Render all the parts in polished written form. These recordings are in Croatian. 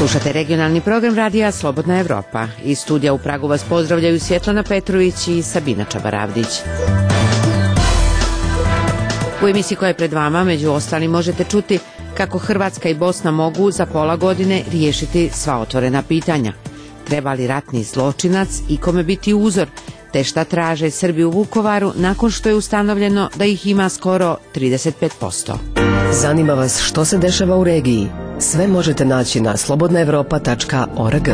Slušate regionalni program radija Slobodna Evropa. Iz studija u Pragu vas pozdravljaju Svjetlana Petrović i Sabina Čabaravdić. U emisiji koja je pred vama, među ostalim, možete čuti kako Hrvatska i Bosna mogu za pola godine riješiti sva otvorena pitanja. Treba li ratni zločinac ikome biti uzor, te šta traže Srbi u Vukovaru nakon što je ustanovljeno da ih ima skoro 35%. Zanima vas što se dešava u regiji? Sve možete naći na slobodnaevropa.org.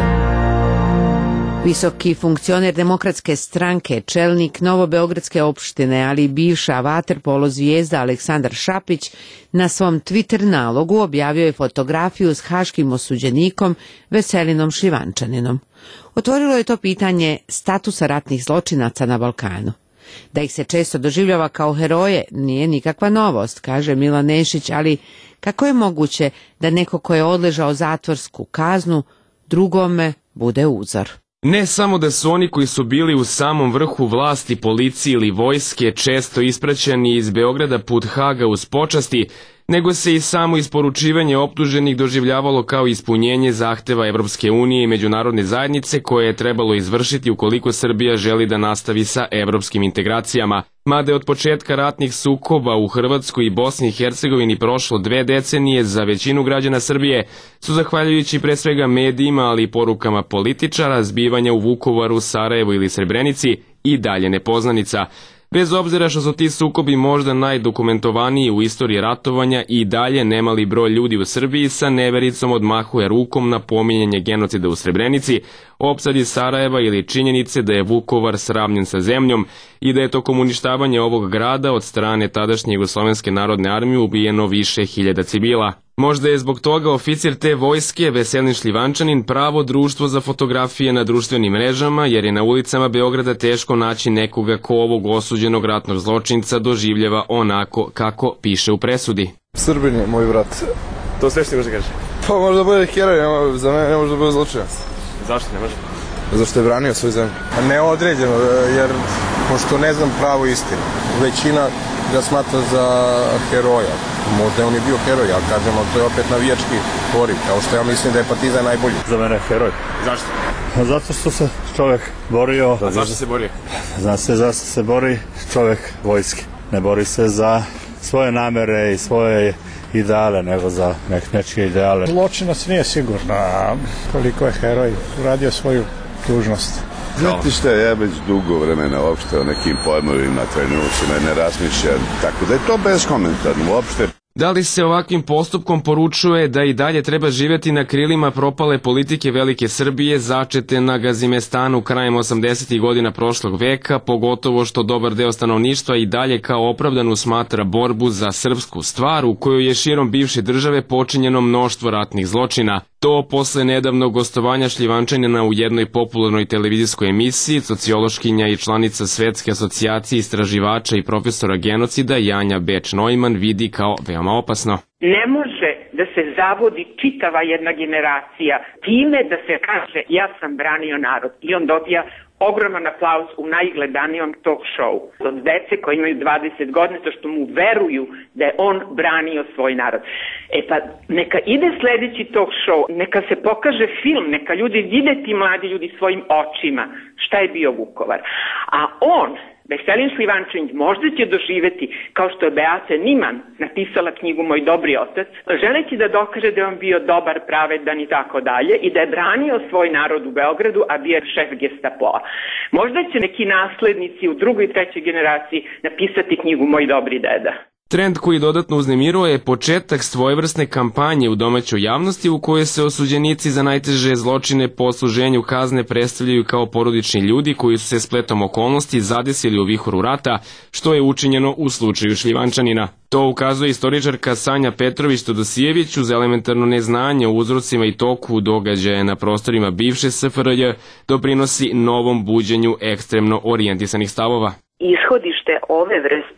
Visoki funkcioner Demokratske stranke, čelnik Novobeogradske opštine, ali i bivša vaterpolo zvijezda Aleksandar Šapić na svom Twitter nalogu objavio je fotografiju s haškim osuđenikom Veselinom Šljivančaninom. Otvorilo je to pitanje statusa ratnih zločinaca na Balkanu. Da ih se često doživljava kao heroje nije nikakva novost, kaže Milan Nešić, ali kako je moguće da neko ko je odležao zatvorsku kaznu drugome bude uzor? Ne samo da su oni koji su bili u samom vrhu vlasti, policije ili vojske često ispraćeni iz Beograda put Haga uz počasti, nego se i samo isporučivanje optuženih doživljavalo kao ispunjenje zahteva Evropske unije i međunarodne zajednice koje je trebalo izvršiti ukoliko Srbija želi da nastavi sa evropskim integracijama. Mada je od početka ratnih sukoba u Hrvatskoj i Bosni i Hercegovini prošlo 2 decenije, za većinu građana Srbije su, zahvaljujući pre svega medijima, ali i porukama političara, zbivanja u Vukovaru, Sarajevu ili Srebrenici i dalje nepoznanica. Bez obzira što su ti sukobi možda najdokumentovaniji u istoriji ratovanja, i dalje nemali broj ljudi u Srbiji sa nevericom odmahuje rukom na pominjanje genocida u Srebrenici, opsadi Sarajeva ili činjenice da je Vukovar sravnjen sa zemljom i da je tokom uništavanja ovog grada od strane tadašnje Jugoslovenske narodne armije ubijeno više hiljada civila. Možda je zbog toga oficir te vojske, Veselin Šljivančanin, pravo društvo za fotografije na društvenim mrežama, jer je na ulicama Beograda teško naći nekoga ko ovog osuđenog ratnog zločinca doživljava onako kako piše u presudi. Srbin je moj brat. To sve što može kaže? Pa možda bude heroj, za mene ne može da bude zločinac. Zašto ne može? Zašto je branio svoju zemlju. Neodređeno, jer pošto ne znam pravu istinu. Većina ga smatra za heroja. Možda on je bio heroj, ali kažemo, to je opet navijački poriv, kao što ja mislim da je Partizan najbolji. Za mene je heroj. Zašto? Zato što se čovjek borio. A zašto se borio? Zna se zašto se bori čovjek vojske. Ne bori se za svoje namere i svoje ideale, nego za nečije ideale. Zločinac nije sigurno, a koliko je heroj uradio svoju dužnost. Znate šta, ja već dugo vremena uopšte o nekim pojmovima, trenucima ne razmišljam, tako da je to beskomentarno uopšte. Da li se ovakvim postupkom poručuje da i dalje treba živjeti na krilima propale politike Velike Srbije začete na Gazimestanu krajem 80. godina prošlog veka, pogotovo što dobar deo stanovništva i dalje kao opravdanu smatra borbu za srpsku stvar u kojoj je širom bivše države počinjeno mnoštvo ratnih zločina. To posle nedavnog gostovanja Šljivančanina u jednoj popularnoj televizijskoj emisiji, sociološkinja i članica Svetske asocijacije istraživača i profesora genocida Janja Beč-Neumann vidi kao veoma opasno. Ne može da se zavodi čitava jedna generacija time da se kaže ja sam branio narod i on dobija ogroman aplauz u najgledanijom talk show od dece koji imaju 20 godina, to što mu veruju da je on branio svoj narod. E pa neka ide sledeći talk show, neka se pokaže film, neka ljudi vide, ti mladi ljudi svojim očima šta je bio Vukovar. A on, Veselin Šljivančanić, možda će doživeti, kao što je Beate Niman napisala knjigu Moj dobri otac, želeći da dokaže da je on bio dobar, pravedan i tako dalje i da je branio svoj narod u Beogradu, a bio je šef Gestapoa. Možda će neki naslednici u drugoj i trećoj generaciji napisati knjigu Moj dobri deda. Trend koji dodatno uznemiruje je početak svojevrsne kampanje u domaćoj javnosti u kojoj se osuđenici za najteže zločine po odsluženju kazne predstavljaju kao porodični ljudi koji su se spletom okolnosti zadesili u vihoru rata, što je učinjeno u slučaju Šljivančanina. To ukazuje istoričarka Sanja Petrović-Todosijević uz elementarno neznanje o uzrocima i toku događaja na prostorima bivše SFRJ doprinosi novom buđenju ekstremno orijentisanih stavova. Ishodište ove vrste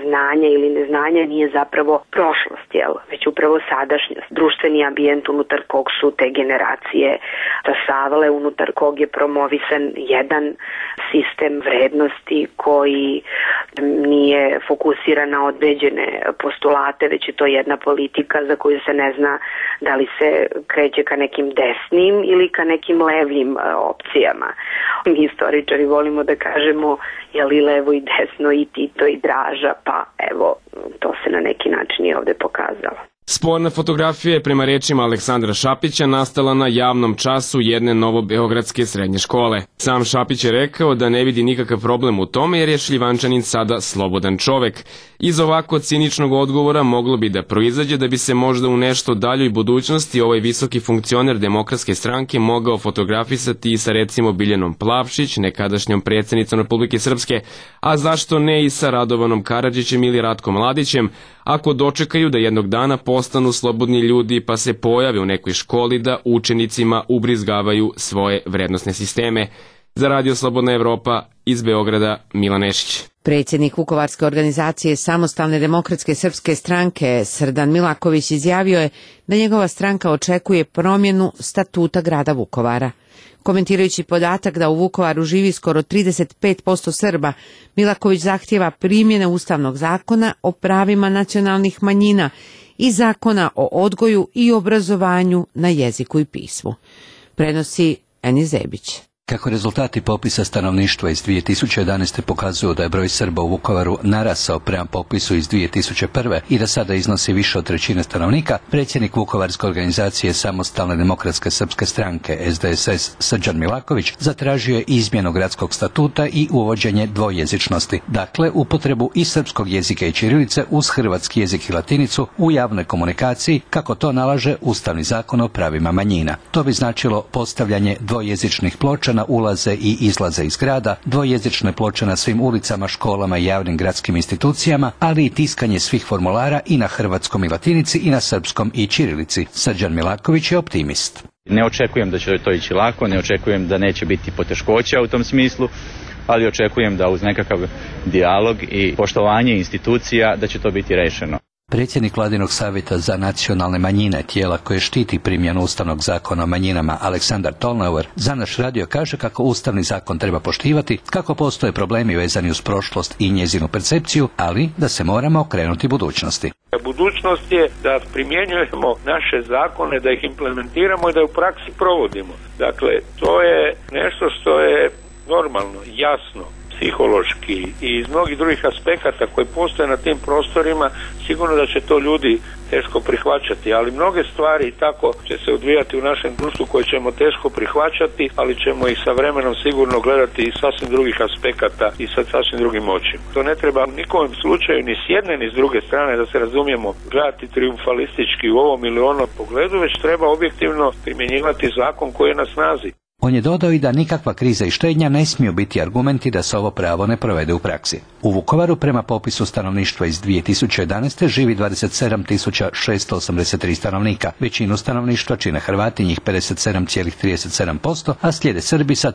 znanja ili neznanja nije zapravo prošlost, već upravo sadašnjost, društveni ambijent unutar kog su te generacije stasavale, unutar kog je promovisan jedan sistem vrednosti koji nije fokusiran na određene postulate, već je to jedna politika za koju se ne zna da li se kreće ka nekim desnim ili ka nekim levljim opcijama. Mi historičari volimo da kažemo je li levo i desno i Tito i Draža, pa evo, to se na neki način i ovde pokazalo. Sporna fotografija je prema rečima Aleksandra Šapića nastala na javnom času jedne novobeogradske srednje škole. Sam Šapić je rekao da ne vidi nikakav problem u tome jer je Šljivančanin sada slobodan čovek. Iz ovako ciničnog odgovora moglo bi da proizađe da bi se možda u nešto daljoj budućnosti ovaj visoki funkcioner Demokratske stranke mogao fotografisati i sa recimo Biljanom Plavšić, nekadašnjom predsjednicom Republike Srpske, a zašto ne i sa Radovanom Karadžićem ili Ratkom Mladićem, ako dočekaju da jednog dana postanu slobodni ljudi pa se pojave u nekoj školi da učenicima ubrizgavaju svoje vrednosne sisteme. Za Radio Slobodna Evropa iz Beograda, Milan Nešić. Predsjednik Vukovarske organizacije Samostalne demokratske srpske stranke Srdan Milaković izjavio je da njegova stranka očekuje promjenu statuta grada Vukovara. Komentirajući podatak da u Vukovaru živi skoro 35% Srba, Milaković zahtijeva primjene Ustavnog zakona o pravima nacionalnih manjina i Zakona o odgoju i obrazovanju na jeziku i pismu. Prenosi Eni Zebić. Kako rezultati popisa stanovništva iz 2011. pokazuju da je broj Srba u Vukovaru narasao prema popisu iz 2001. i da sada iznosi više od trećine stanovnika, predsjednik Vukovarske organizacije Samostalne demokratske srpske stranke SDSS Srđan Milaković zatražio je izmjenu gradskog statuta i uvođenje dvojezičnosti, dakle upotrebu i srpskog jezika i ćirilice uz hrvatski jezik i latinicu u javnoj komunikaciji kako to nalaže Ustavni zakon o pravima manjina. To bi značilo postavljanje dvojezičnih ploča na ulaze i izlaze iz grada, dvojezične ploče na svim ulicama, školama i javnim gradskim institucijama, ali i tiskanje svih formulara i na hrvatskom i latinici i na srpskom i ćirilici. Srđan Milaković je optimist. Ne očekujem da će to ići lako, ne očekujem da neće biti poteškoća u tom smislu, ali očekujem da uz nekakav dijalog i poštovanje institucija da će to biti rešeno. Predsjednik Vladinog savjeta za nacionalne manjine, tijela koje štiti primjenu Ustavnog zakona o manjinama, Aleksandar Tolnauer, za naš radio kaže kako Ustavni zakon treba poštivati, kako postoje problemi vezani uz prošlost i njezinu percepciju, ali da se moramo okrenuti budućnosti. Budućnost je da primjenjujemo naše zakone, da ih implementiramo i da u praksi provodimo. Dakle, to je nešto što je normalno, jasno, psihološki i iz mnogih drugih aspekata koji postoje na tim prostorima, sigurno da će to ljudi teško prihvaćati, ali mnoge stvari tako će se odvijati u našem društvu koje ćemo teško prihvaćati, ali ćemo ih sa vremenom sigurno gledati iz sasvim drugih aspekata i sa sasvim drugim očima. To ne treba nikom slučaju ni s jedne ni s druge strane, da se razumijemo, gledati triumfalistički u ovom ili onom pogledu, već treba objektivno primjenjivati zakon koji je na snazi. On je dodao i da nikakva kriza i štednja ne smiju biti argumenti da se ovo pravo ne provede u praksi. U Vukovaru prema popisu stanovništva iz 2011. živi 27.683 stanovnika. Većinu stanovništva čine Hrvati, njih 57,37%, a slijede Srbi sa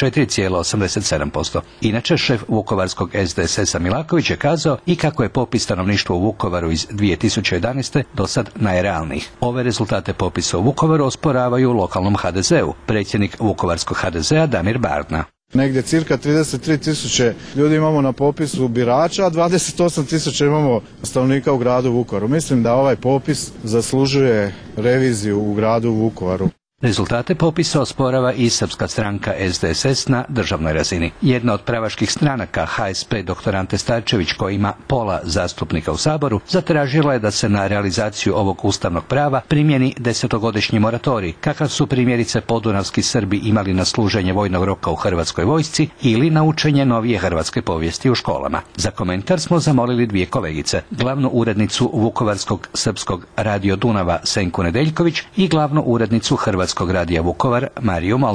34,87%. Inače, šef vukovarskog SDSS-a Milaković je kazao i kako je popis stanovništva u Vukovaru iz 2011. do sad najrealnijih. Ove rezultate popisa u Vukovaru osporavaju lokalnom HDZ-u. Predsjednik vukovarskog HDZ-a Damir Bardna. Negdje cirka 33.000 ljudi imamo na popisu birača, a 28.000 imamo stanovnika u gradu Vukovaru. Mislim da ovaj popis zaslužuje reviziju u gradu Vukovaru. Rezultate popisa osporava i srpska stranka SDSS na državnoj razini. Jedna od pravaških stranaka, HSP dr. Ante Starčević, koji ima pola zastupnika u Saboru, zatražila je da se na realizaciju ovog ustavnog prava primjeni 10-godišnji moratorij, kakav su primjerice podunavski Srbi imali na služenje vojnog roka u Hrvatskoj vojsci ili na učenje novije hrvatske povijesti u školama. Za komentar smo zamolili dvije kolegice, glavnu urednicu Vukovarskog srpskog radio Dunava Senku Nedeljković i glavnu urednicu Hrvatskog radija Vukovar Mariju Molnar.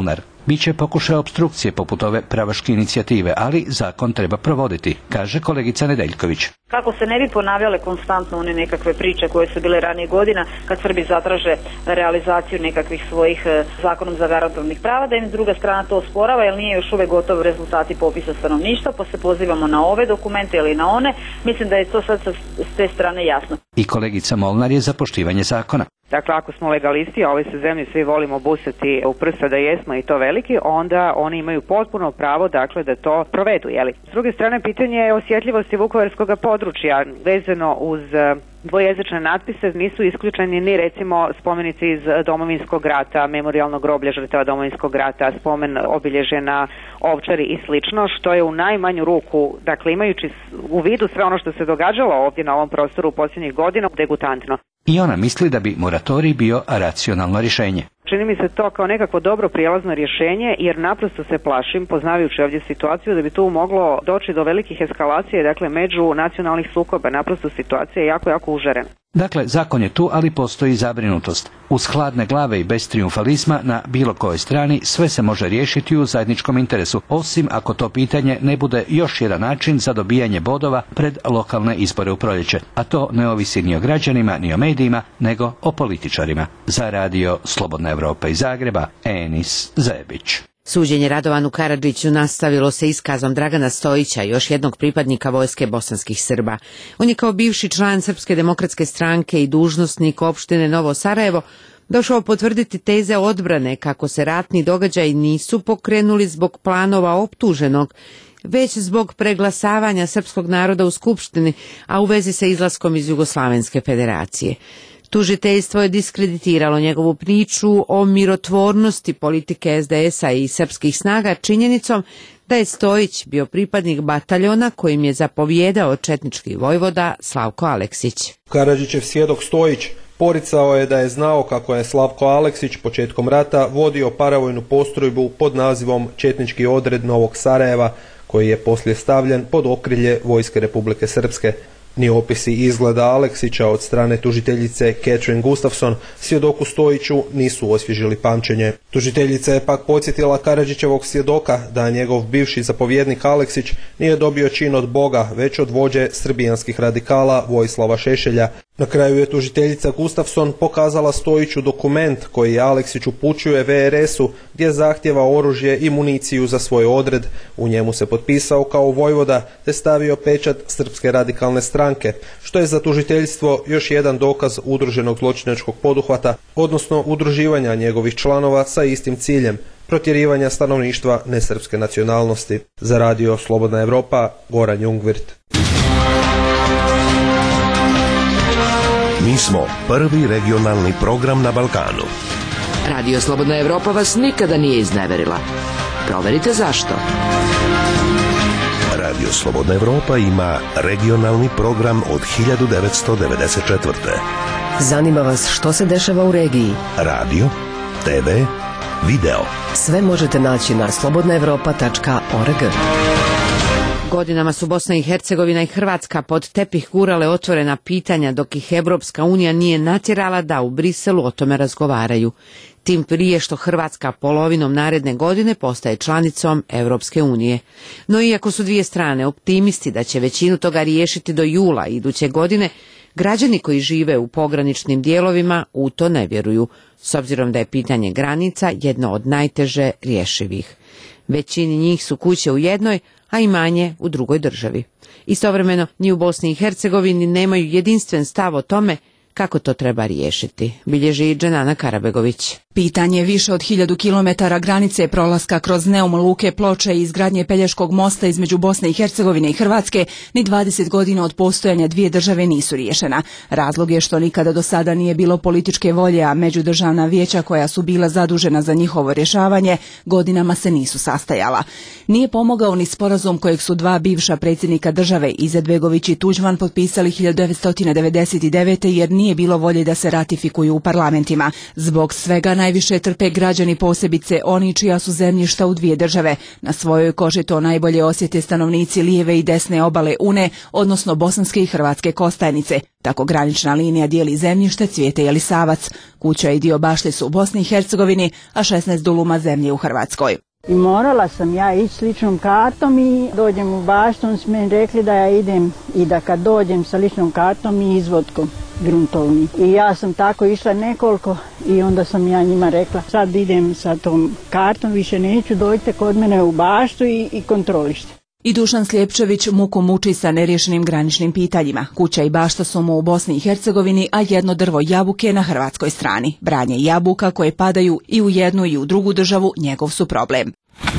Biće pokušaj opstrukcije poput ove pravaške inicijative, ali zakon treba provoditi, kaže kolegica Nedeljković. Kako se ne bi ponavljale konstantno one nekakve priče koje su bile ranije godina kad Srbi zatraže realizaciju nekakvih svojih zakonom zagarantovanih prava, da im druga strana to osporava jer nije još uvek gotov rezultati popisa stanovništva, pa se pozivamo na ove dokumente ili na one. Mislim da je to sad s te strane jasno. I kolegica Molnar je za poštivanje zakona. Dakle, ako smo legalisti, a ovoj se zemlji svi volimo busati u prsa da jesmo i to veliki, onda oni imaju potpuno pravo, dakle, da to provedu, jeli? S druge strane, pitanje je osjetljivosti vukovarskog područja vezano uz dvojezične natpise, nisu isključeni ni recimo spomenici iz Domovinskog rata, memorijalnog groblja žrtava Domovinskog rata, spomen obilježje na Ovčari i slično, što je u najmanju ruku, dakle, imajući u vidu sve ono što se događalo ovdje na ovom prostoru u posljednjih godina, degutantno. I ona misli da bi moratorij bio racionalno rješenje. Čini mi se to kao nekako dobro prijelazno rješenje, jer naprosto se plašim, poznavajući ovdje situaciju, da bi tu moglo doći do velikih eskalacija, dakle, među nacionalnih sukoba. Naprosto situacija je jako, jako užarena. Dakle, zakon je tu, ali postoji zabrinutost. Uz hladne glave i bez trijumfalizma na bilo kojoj strani sve se može riješiti u zajedničkom interesu, osim ako to pitanje ne bude još jedan način za dobijanje bodova pred lokalne izbore u proljeće. A to ne ovisi ni o građanima, ni o medijima, nego o političarima. Za radio Slobodna Evropa iz Zagreba, Enis Zebić. Suđenje Radovanu Karadžiću nastavilo se iskazom Dragana Stojića, još jednog pripadnika vojske bosanskih Srba. On je kao bivši član Srpske demokratske stranke i dužnosnik opštine Novo Sarajevo došao potvrditi teze odbrane kako se ratni događaji nisu pokrenuli zbog planova optuženog, već zbog preglasavanja srpskog naroda u Skupštini, a u vezi sa izlaskom iz Jugoslavenske federacije. Tužiteljstvo je diskreditiralo njegovu priču o mirotvornosti politike SDS-a i srpskih snaga činjenicom da je Stojić bio pripadnik bataljona kojim je zapovjedao četnički vojvoda Slavko Aleksić. Karadžićev svjedok Stojić poricao je da je znao kako je Slavko Aleksić početkom rata vodio paravojnu postrojbu pod nazivom Četnički odred Novog Sarajeva, koji je poslije stavljen pod okrilje Vojske Republike Srpske. Ni opisi izgleda Aleksića od strane tužiteljice Catherine Gustafson svjedoku Stojiću nisu osvježili pamćenje. Tužiteljica je pak podsjetila Karadžićevog svjedoka da njegov bivši zapovjednik Aleksić nije dobio čin od Boga, već od vođe srbijanskih radikala Vojislava Šešelja. Na kraju je tužiteljica Gustafson pokazala Stojiću dokument koji Aleksić upućuje VRS-u gdje zahtjeva oružje i municiju za svoj odred. U njemu se potpisao kao vojvoda te stavio pečat Srpske radikalne stranke, što je za tužiteljstvo još jedan dokaz udruženog zločinačkog poduhvata, odnosno udruživanja njegovih članova sa istim ciljem, protjerivanja stanovništva nesrpske nacionalnosti. Za radio Slobodna Evropa, Goran Jungvirt. Mi smo prvi regionalni program na Balkanu. Radio Slobodna Evropa vas nikada nije izneverila. Proverite zašto. Radio Slobodna Evropa ima regionalni program od 1994. Zanima vas što se dešava u regiji? Radio, TV, video. Sve možete naći na slobodnaevropa.org. Godinama su Bosna i Hercegovina i Hrvatska pod tepih gurale otvorena pitanja dok ih Evropska unija nije natjerala da u Briselu o tome razgovaraju. Tim prije što Hrvatska polovinom naredne godine postaje članicom Evropske unije. No iako su dvije strane optimisti da će većinu toga riješiti do jula iduće godine, građani koji žive u pograničnim dijelovima u to ne vjeruju, s obzirom da je pitanje granica jedno od najteže rješivih. Većini njih su kuće u jednoj, a imanje u drugoj državi. Istovremeno, ni u Bosni i Hercegovini nemaju jedinstven stav o tome kako to treba riješiti, bilježi Dženana Karabegović. Pitanje više od 1000 kilometara granice, prolaska kroz Neum, luke Ploče i izgradnje Pelješkog mosta između Bosne i Hercegovine i Hrvatske ni 20 godina od postojanja dvije države nisu riješena. Razlog je što nikada do sada nije bilo političke volje, a međudržavna vijeća koja su bila zadužena za njihovo rješavanje godinama se nisu sastajala. Nije pomogao ni sporazum kojeg su dva bivša predsjednika države, Izetbegović i Tuđman, potpisali 1999. jer nije nije bilo volje da se ratifikuju u parlamentima. Zbog svega najviše trpe građani, posebice oni čija su zemljišta u dvije države. Na svojoj koži to najbolje osjete stanovnici lijeve i desne obale Une, odnosno bosanske i hrvatske Kostajnice. Tako granična linija dijeli zemljište Cvijete i Elisavac. Kuća i dio bašte su u Bosni i Hercegovini, a 16 duluma zemlje u Hrvatskoj. I morala sam ja ići s ličnom kartom i dođem u baštu, oni su meni rekli da ja idem i da kad dođem sa ličnom kartom i izvodkom gruntovni. I ja sam tako išla nekoliko i onda sam ja njima rekla sad idem sa tom kartom, više neću, dođite kod mene u baštu i kontrolište. I Dušan Slijepčević muku muči sa neriješenim graničnim pitanjima. Kuća i bašta su mu u Bosni i Hercegovini, a jedno drvo jabuke na hrvatskoj strani. Branje jabuka koje padaju i u jednu i u drugu državu njegov su problem.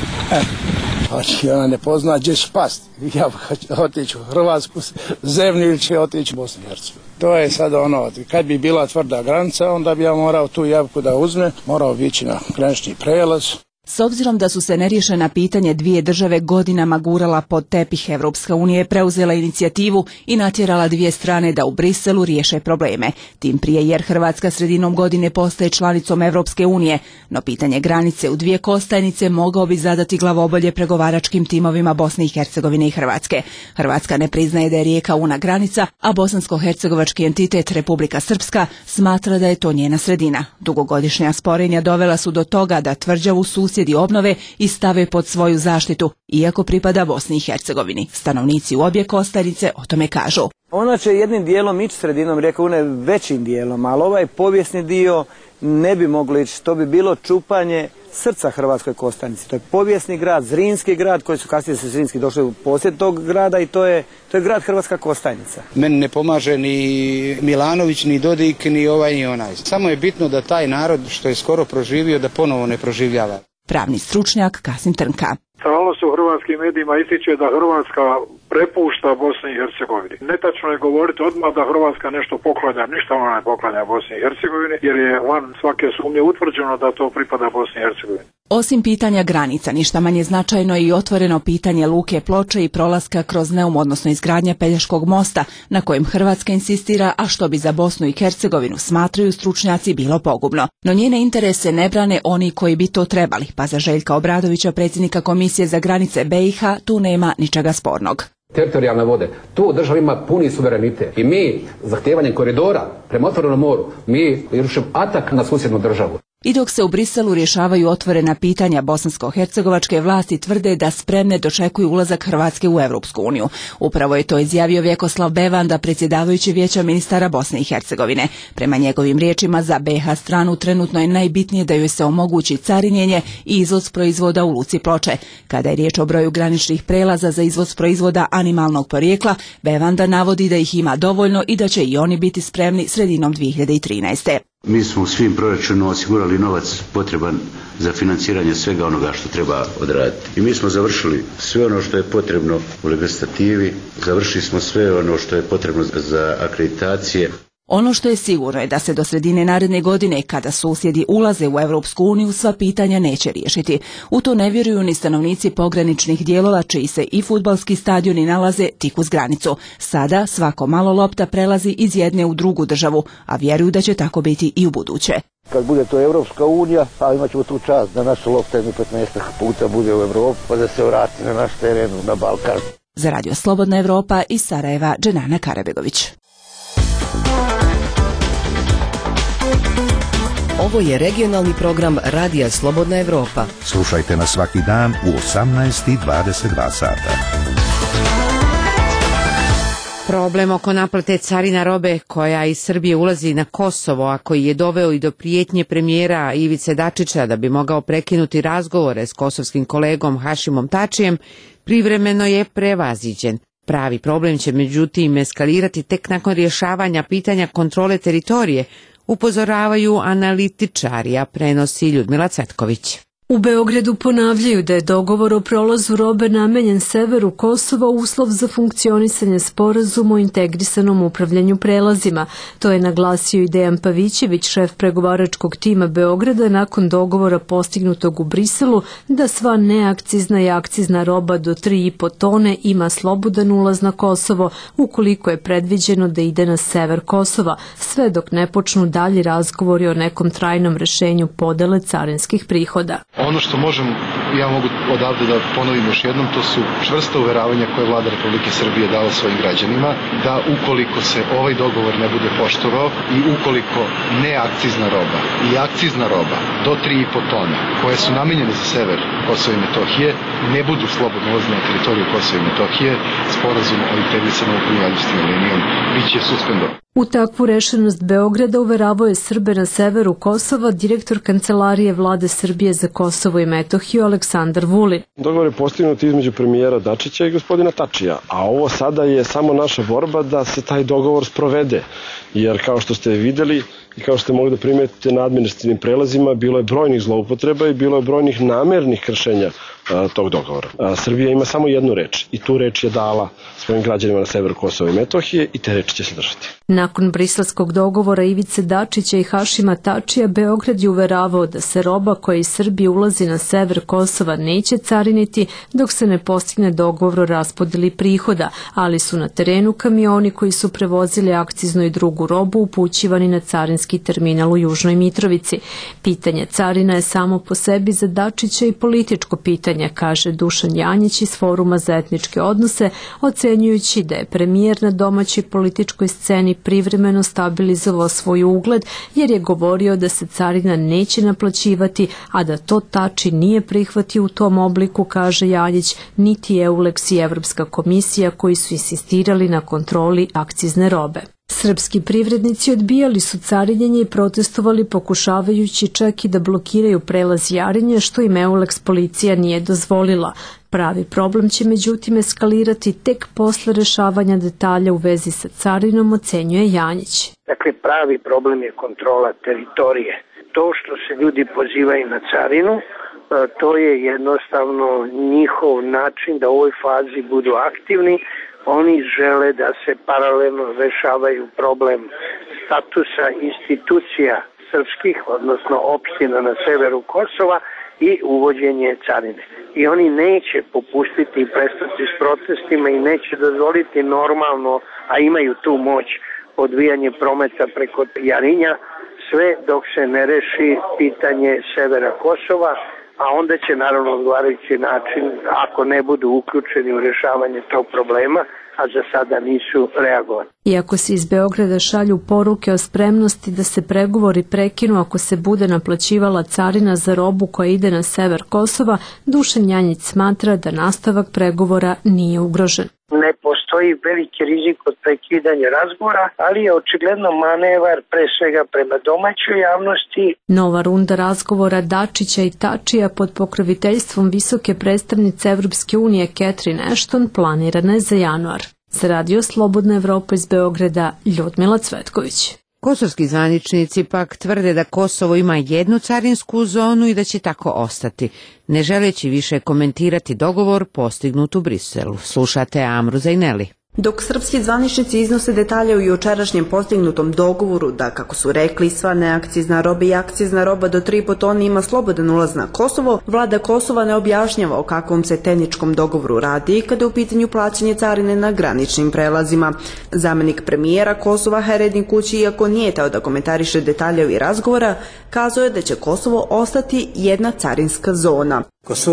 Znači, ona ne pozna gdje će pasti. Jabuka će otići u Hrvatsku zemlju ili će otići u Bosnu i Hercegovinu. To je sad ono, kad bi bila tvrda granica, onda bi ja morao tu jabuku da uzme, morao bi ići na granični prijelaz. S obzirom da su se neriješena pitanja dvije države godinama gurala pod tepih, Evropska unija je preuzela inicijativu i natjerala dvije strane da u Briselu riješe probleme. Tim prije jer Hrvatska sredinom godine postaje članicom Evropske unije, no pitanje granice u dvije Kostajnice mogao bi zadati glavobolje pregovaračkim timovima Bosne i Hercegovine i Hrvatske. Hrvatska ne priznaje da je rijeka Una granica, a bosansko-hercegovački entitet Republika Srpska smatra da je to njena sredina. Dugogodišnja sporenja dovela su do toga da tvrđavu susjedi obnove i stave pod svoju zaštitu, iako pripada Bosni i Hercegovini. Stanovnici u obje Kostajnice o tome kažu. Ona će jednim dijelom ići sredinom rijeke Une, većim dijelom, ali ovaj povijesni dio ne bi moglo ići. To bi bilo čupanje srca Hrvatskoj Kostajnici. To je povijesni grad, Zrinski grad, koji su kasnije se Zrinski došli u posjed tog grada i to je grad Hrvatska Kostajnica. Meni ne pomaže ni Milanović, ni Dodik, ni ovaj, ni onaj. Samo je bitno da taj narod što je skoro proživio, da ponovo ne proživljava. Pravni stručnjak Kasim Trnka. Stalno se u hrvatskim medijima ističe da Hrvatska prepušta Bosni i Hercegovini. Netačno je govoriti odmah da Hrvatska nešto poklanja, ništa ona ne poklanja Bosni i Hercegovini, jer je van svake sumnje utvrđeno da to pripada Bosni i Hercegovini. Osim pitanja granica, ništa manje značajno je i otvoreno pitanje luke Ploče i prolaska kroz Neum, odnosno izgradnja Pelješkog mosta, na kojem Hrvatska insistira, a što bi za Bosnu i Hercegovinu, smatraju stručnjaci, bilo pogubno. No njene interese ne brane oni koji bi to trebali, pa za Željka Obradovića, predsjednika Komisije za granice BiH, tu nema ničega spornog. Teritorijalne vode, tu država ima puni suverenitet i mi zahtijevanjem koridora prema otvorenom moru, mi vršimo atak na susjednu državu. I dok se u Briselu rješavaju otvorena pitanja, bosansko-hercegovačke vlasti tvrde da spremne dočekuju ulazak Hrvatske u Evropsku uniju. Upravo je to izjavio Vjekoslav Bevanda, predsjedavajući Vijeća ministara Bosne i Hercegovine. Prema njegovim riječima, za BiH stranu trenutno je najbitnije da joj se omogući carinjenje i izvoz proizvoda u luci Ploče. Kada je riječ o broju graničnih prelaza za izvoz proizvoda animalnog porijekla, Bevanda navodi da ih ima dovoljno i da će i oni biti spremni sredinom 2013. Mi smo u svim proračunu osigurali novac potreban za financiranje svega onoga što treba odraditi. I mi smo završili sve ono što je potrebno u legislativi, završili smo sve ono što je potrebno za akreditacije. Ono što je sigurno je da se do sredine naredne godine, kada susjedi ulaze u Evropsku uniju, sva pitanja neće riješiti. U to ne vjeruju ni stanovnici pograničnih dijelova, čiji se i fudbalski stadioni nalaze tik uz granicu. Sada svako malo lopta prelazi iz jedne u drugu državu, a vjeruju da će tako biti i u buduće. Kad bude to Evropska unija, a imat ćemo tu čast da naša lopta jedno 15 puta bude u Evropu, pa da se vrati na naš teren, na Balkan. Za Radio Slobodna Evropa iz Sarajeva, Dženana Karabegović. Ovo je regionalni program Radija Slobodna Evropa. Slušajte nas svaki dan u 18:22 sata. Problem oko naplate carina robe koja iz Srbije ulazi na Kosovo, a koji je doveo i do prijetnje premijera Ivice Dačića da bi mogao prekinuti razgovore s kosovskim kolegom Hašimom Tačijem, privremeno je prevaziđen. Pravi problem će međutim eskalirati tek nakon rješavanja pitanja kontrole teritorije, upozoravaju analitičari, a prenosi Ljudmila Cvetković. U Beogradu ponavljaju da je dogovor o prolazu robe namenjen severu Kosova uslov za funkcionisanje sporazuma o integrisanom upravljanju prelazima. To je naglasio i Dejan Pavićević, šef pregovaračkog tima Beograda, nakon dogovora postignutog u Briselu da sva neakcizna i akcizna roba do 3,5 tone ima slobodan ulaz na Kosovo, ukoliko je predviđeno da ide na sever Kosova, sve dok ne počnu dalji razgovori o nekom trajnom rešenju podele carinskih prihoda. Ono što ja mogu odavde da ponovim još jednom, to su čvrsta uveravanja koje vlada Republike Srbije dala svojim građanima, da ukoliko se ovaj dogovor ne bude poštovao i ukoliko neakcizna roba i akcizna roba do 3,5 tona, koje su namenjene za sever Kosova i Metohije, ne budu slobodno ulazne na teritoriju Kosova i Metohije, sporazum o integrisanom upravljanju administrativnom linijom biće suspendovan. U takvu rešenost Beograda uveravao je Srbe na severu Kosova direktor Kancelarije Vlade Srbije za Kosovo i Metohiju Aleksandar Vulin. Dogovor je postignut između premijera Dačića i gospodina Tačija, a ovo sada je samo naša borba da se taj dogovor sprovede, jer kao što ste videli i kao što ste mogli da primetite na administrativnim prelazima, bilo je brojnih zloupotreba i bilo je brojnih namernih kršenja tog dogovora. Srbija ima samo jednu reč i tu reč je dala svojim građanima na severu Kosova i Metohije i te reči će se držati. Nakon briselskog dogovora Ivice Dačića i Hašima Tačija, Beograd je uveravao da se roba koja iz Srbije ulazi na sever Kosova neće cariniti dok se ne postigne dogovor o raspodeli prihoda, ali su na terenu kamioni koji su prevozili akciznu i drugu robu upućivani na carinski terminal u Južnoj Mitrovici. Pitanje carina je samo po sebi za Dačića i političko pitanje, kaže Dušan Janjić iz Foruma za etničke odnose, ocenjujući da je premijer na domaćoj političkoj sceni privremeno stabilizovao svoj ugled jer je govorio da se carina neće naplaćivati, a da to Tači nije prihvatio u tom obliku, kaže Janjić, niti EULEX i Evropska komisija koji su insistirali na kontroli akcizne robe. Srpski privrednici odbijali su carinjenje i protestovali pokušavajući čak i da blokiraju prelaz Jarinje, što im EULEX policija nije dozvolila. Pravi problem će međutim eskalirati tek posle rešavanja detalja u vezi sa carinom, ocenjuje Janjić. Dakle, pravi problem je kontrola teritorije. To što se ljudi pozivaju na carinu, to je jednostavno njihov način da u ovoj fazi budu aktivni. Oni žele da se paralelno rešavaju problem statusa institucija srpskih, odnosno opština na severu Kosova i uvođenje carine. I oni neće popustiti i prestati s protestima i neće dozvoliti normalno, a imaju tu moć, odvijanje prometa preko Jarinja, sve dok se ne reši pitanje severa Kosova, a onda će naravno odgovarajući način, ako ne budu uključeni u rešavanje tog problema, a za sada nisu reagovali. Iako se iz Beograda šalju poruke o spremnosti da se pregovori prekinu ako se bude naplaćivala carina za robu koja ide na sever Kosova, Dušan Janjić smatra da nastavak pregovora nije ugrožen. Ne postoji veliki rizik od prekidanja razgovora, ali je očigledno manevar pre svega prema domaćoj javnosti. Nova runda razgovora Dačića i Tačija pod pokroviteljstvom visoke predstavnice Evropske unije Catherine Ashton planirana je za januar. Za Radio Slobodna Evropa iz Beograda, Ljudmila Cvetković. Kosovski zvaničnici pak tvrde da Kosovo ima jednu carinsku zonu i da će tako ostati, ne želeći više komentirati dogovor postignut u Briselu. Slušate Amru Zajneli. Dok srpski zvaničnici iznose detalje o jučerašnjem postignutom dogovoru da, kako su rekli, sva neakcizna roba i akcizna roba do 3,5 tona ima slobodan ulaz na Kosovo, vlada Kosova ne objašnjava o kakvom se tehničkom dogovoru radi kada je u pitanju plaćanje carine na graničnim prelazima. Zamenik premijera Kosova Haredin Kući, iako nije teo da komentariše detalje ovih razgovora, kazao je da će Kosovo ostati jedna carinska zona.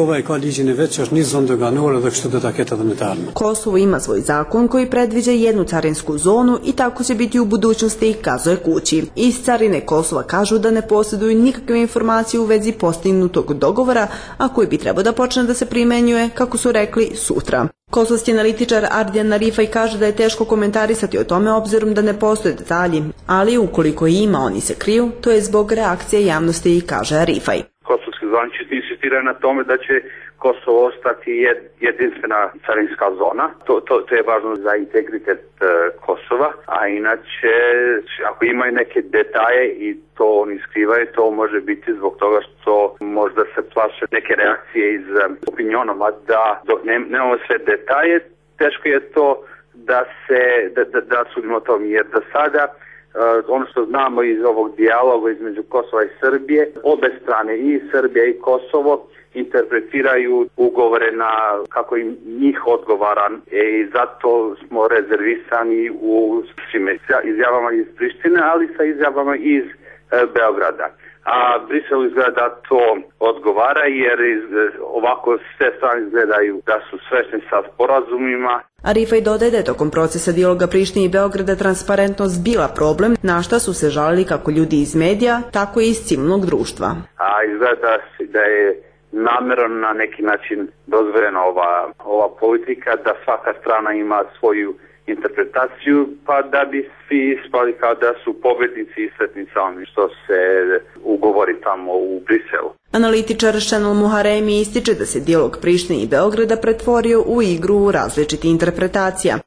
Kosovo ima svoj zakon koji predviđa jednu carinsku zonu i tako će biti u budućnosti, kazao je Kući. Iz carine Kosova kažu da ne posjeduju nikakve informacije u vezi postignutog dogovora, a koji bi trebao da počne da se primenjuje, kako su rekli, sutra. Kosovski analitičar Ardijan Narifaj kaže da je teško komentarisati o tome obzirom da ne postoje detalji, ali ukoliko ima, oni se kriju, to je zbog reakcije javnosti, kaže Arifaj. Kosovski zvaničnici insistiraju na tome da će Kosovo ostati jedinstvena carinska zona. To je važno za integritet Kosova, a inače ako imaju neke detalje i to oni skrivaju, to može biti zbog toga što možda se plaše neke reakcije iz opinionoma, da dok nemamo sve detalje, teško je to da sudimo tom, jer do sada ono što znamo iz ovog dijaloga između Kosova i Srbije, obe strane, i Srbija i Kosovo, interpretiraju ugovore na kako im njih odgovara i zato smo rezervisani u svim izjavama iz Prištine, ali sa izjavama iz Beograda. A Briselu izgleda to odgovara jer ovako sve strane izgledaju da su svesni sa sporazumima. Arifaj dodaje da je tokom procesa dijaloga Prištine i Beograda transparentnost bila problem, na šta su se žalili kako ljudi iz medija, tako i iz civilnog društva. A izgleda da je namjerno na neki način dozvoljena ova politika, da svaka strana ima svoju interpretaciju, pa da bi svi ispali kao da su pobednici i sretnici onim što se ugovori tamo u Briselu. Analitičar Šenol Muharemi ističe da se dijalog Prištine i Beograda pretvorio u igru različitih interpretacija.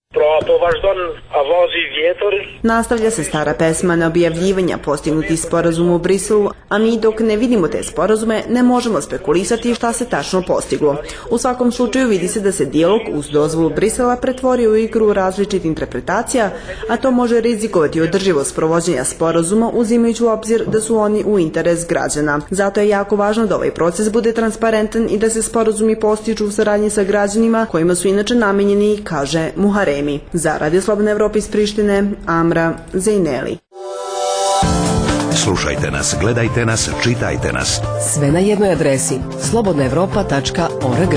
Nastavlja se stara pesma neobjavljivanja postignutih sporazuma u Briselu, a mi dok ne vidimo te sporazume ne možemo spekulisati šta se tačno postiglo. U svakom slučaju vidi se da se dijalog uz dozvolu Brisela pretvorio u igru različitih interpretacija, a to može rizikovati održivost provođenja sporazuma uzimajući u obzir da su oni u interes građana. Zato je jako važno da ovaj proces bude transparentan i da se sporazumi postižu u saradnji sa građanima kojima su inače namenjeni, kaže Muharemi. Za Radio Slobodne Evrope iz Prištine, Amra Zejneli. Slušajte nas, gledajte nas, čitajte nas. Sve na jednoj adresi slobodnaevropa.org.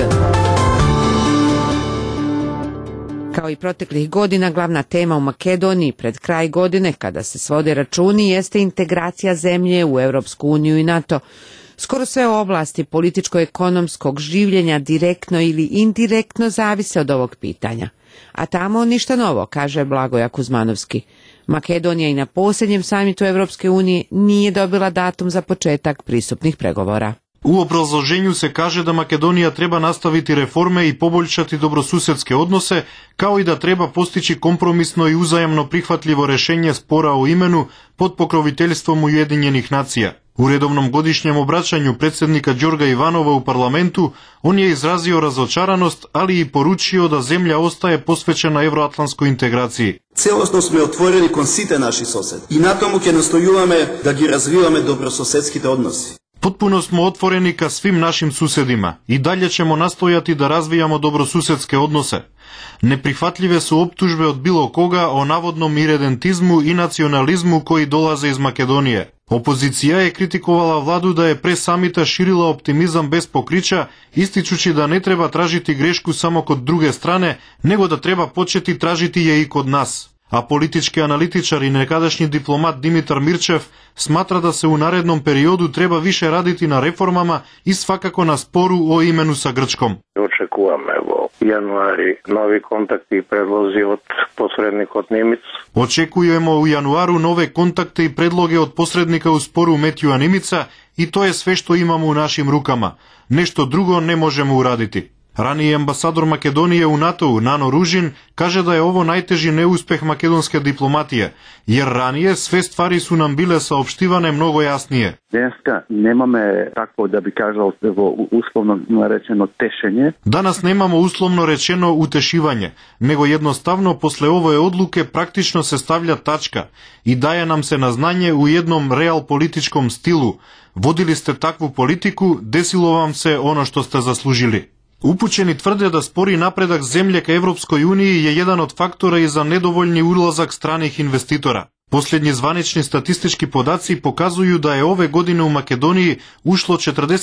Kao i proteklih godina, glavna tema u Makedoniji pred kraj godine, kada se svode računi, jeste integracija zemlje u Europsku uniju i NATO. Skoro sve oblasti političko-ekonomskog življenja direktno ili indirektno zavise od ovog pitanja. A tamo ništa novo, kaže Blagoja Kuzmanovski. Makedonija i na posljednjem samitu Evropske unije nije dobila datum za početak pristupnih pregovora. U obrazloženju se kaže da Makedonija treba nastaviti reforme i poboljšati dobrosusedske odnose, kao i da treba postići kompromisno i uzajamno prihvatljivo rešenje spora o imenu pod pokroviteljstvom Ujedinjenih nacija. U redovnom godišnjem obraćanju predsjednika Đorga Ivanova u parlamentu, on je izrazio razočaranost, ali i poručio da zemlja ostaje posvećena evroatlantskoj integraciji. Celostno sme otvoreni kon site naši sosed i na tomu ke nastojuvame da gi razvivame dobrososedskite odnosi. Potpuno smo otvoreni ka svim našim susedima i dalje ćemo nastojati da razvijamo dobrosusedske odnose. Neprihvatljive su optužbe od bilo koga o navodnom iredentizmu i nacionalizmu koji dolaze iz Makedonije. Opozicija je kritikovala vladu da je pre samita širila optimizam bez pokrića, ističući da ne treba tražiti grešku samo kod druge strane, nego da treba početi tražiti je i kod nas. A politički analitičar i nekadašnji diplomat Dimitar Mirčev smatra da se u narednom periodu treba više raditi na reformama i svakako na sporu o imenu sa Grčkom. Očekujem u januari novi kontakti i predlozi od posrednika od Nimic. Očekujemo u januaru nove kontakte i predloge od posrednika u sporu Metjua Nimica i to je sve što imamo u našim rukama. Nešto drugo ne možemo uraditi. Raniji ambasador Makedonije u NATO-u, Nano Ružin, kaže da je ovo najteži neuspeh makedonske diplomatije, jer ranije sve stvari su nam bile saopštivane mnogo jasnije. Dneska nemame tako da bi kažal uslovno rečeno tešenje. Danas nemamo uslovno rečeno utešivanje, nego jednostavno posle ove odluke praktično se stavlja tačka i daje nam se na znanje u jednom real političkom stilu. Vodili ste takvu politiku, desilo vam se ono što ste zaslužili. Upućeni tvrde da spori napredak zemlje ka Evropskoj uniji je jedan od faktora i za nedovoljni ulazak stranih investitora. Posljednji zvanični statistički podaci pokazuju da je ove godine u Makedoniji ušlo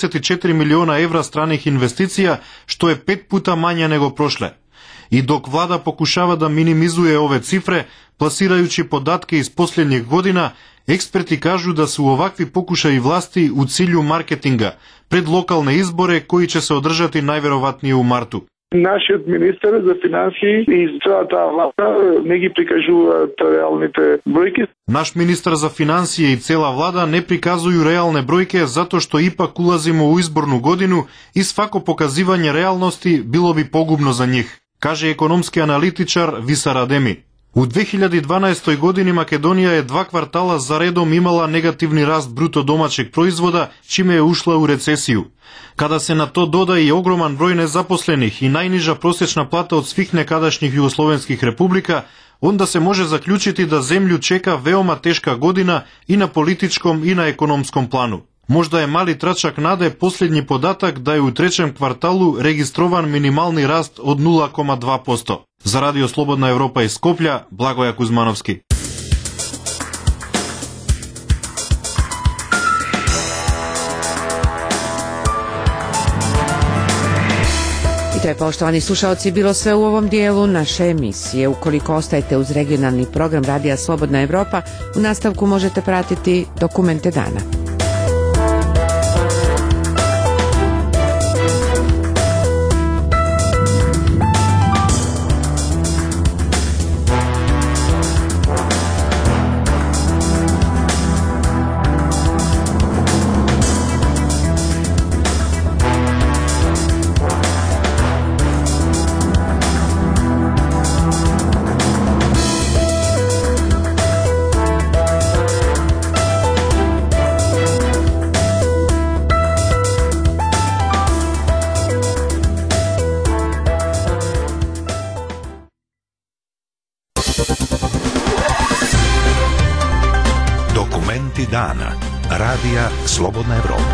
44 miliona evra stranih investicija, što je 5 puta manje nego prošle. I dok vlada pokušava da minimizuje ove cifre, plasirajući podatke iz posljednjih godina, eksperti kažu da su ovakvi pokušaji vlasti u cilju marketinga pred lokalne izbore koji će se održati najverovatnije u martu. Нашиот министер за финансии и целата влада не ги прикажуваат реалните бројки. Наш министар за финансија и цела влада не приказуju реалне бројке затоа што ипак улазимо у изборну годину и свако показивање реалности било би погубно за нив, каже економски аналитичар Висар Адеми. У 2012 години Македонија е 2 квартала за редом имала негативни раст бруто домачек производа, чиме е ушла у рецесију. Када се на то дода и огроман број незапослених и најнижа просечна плата од свих некадашних југословенских република, онда се може заклучити да земју чека веома тешка година и на политичком и на економском плану. Можда е мали трачак наде последни податак да е у тречем кварталу регистрован минимални раст од 0,2%. За Радио Слободна Европа из Скопја, Благоја Кузмановски. I to je, poštovani slušaoci, bilo sve u ovom dijelu naše emisije. Ukoliko ostajete uz regionalni program Radija Slobodna Evropa, u nastavku možete pratiti dokumente dana. Dokumenti dana. Radija Slobodna Evropa.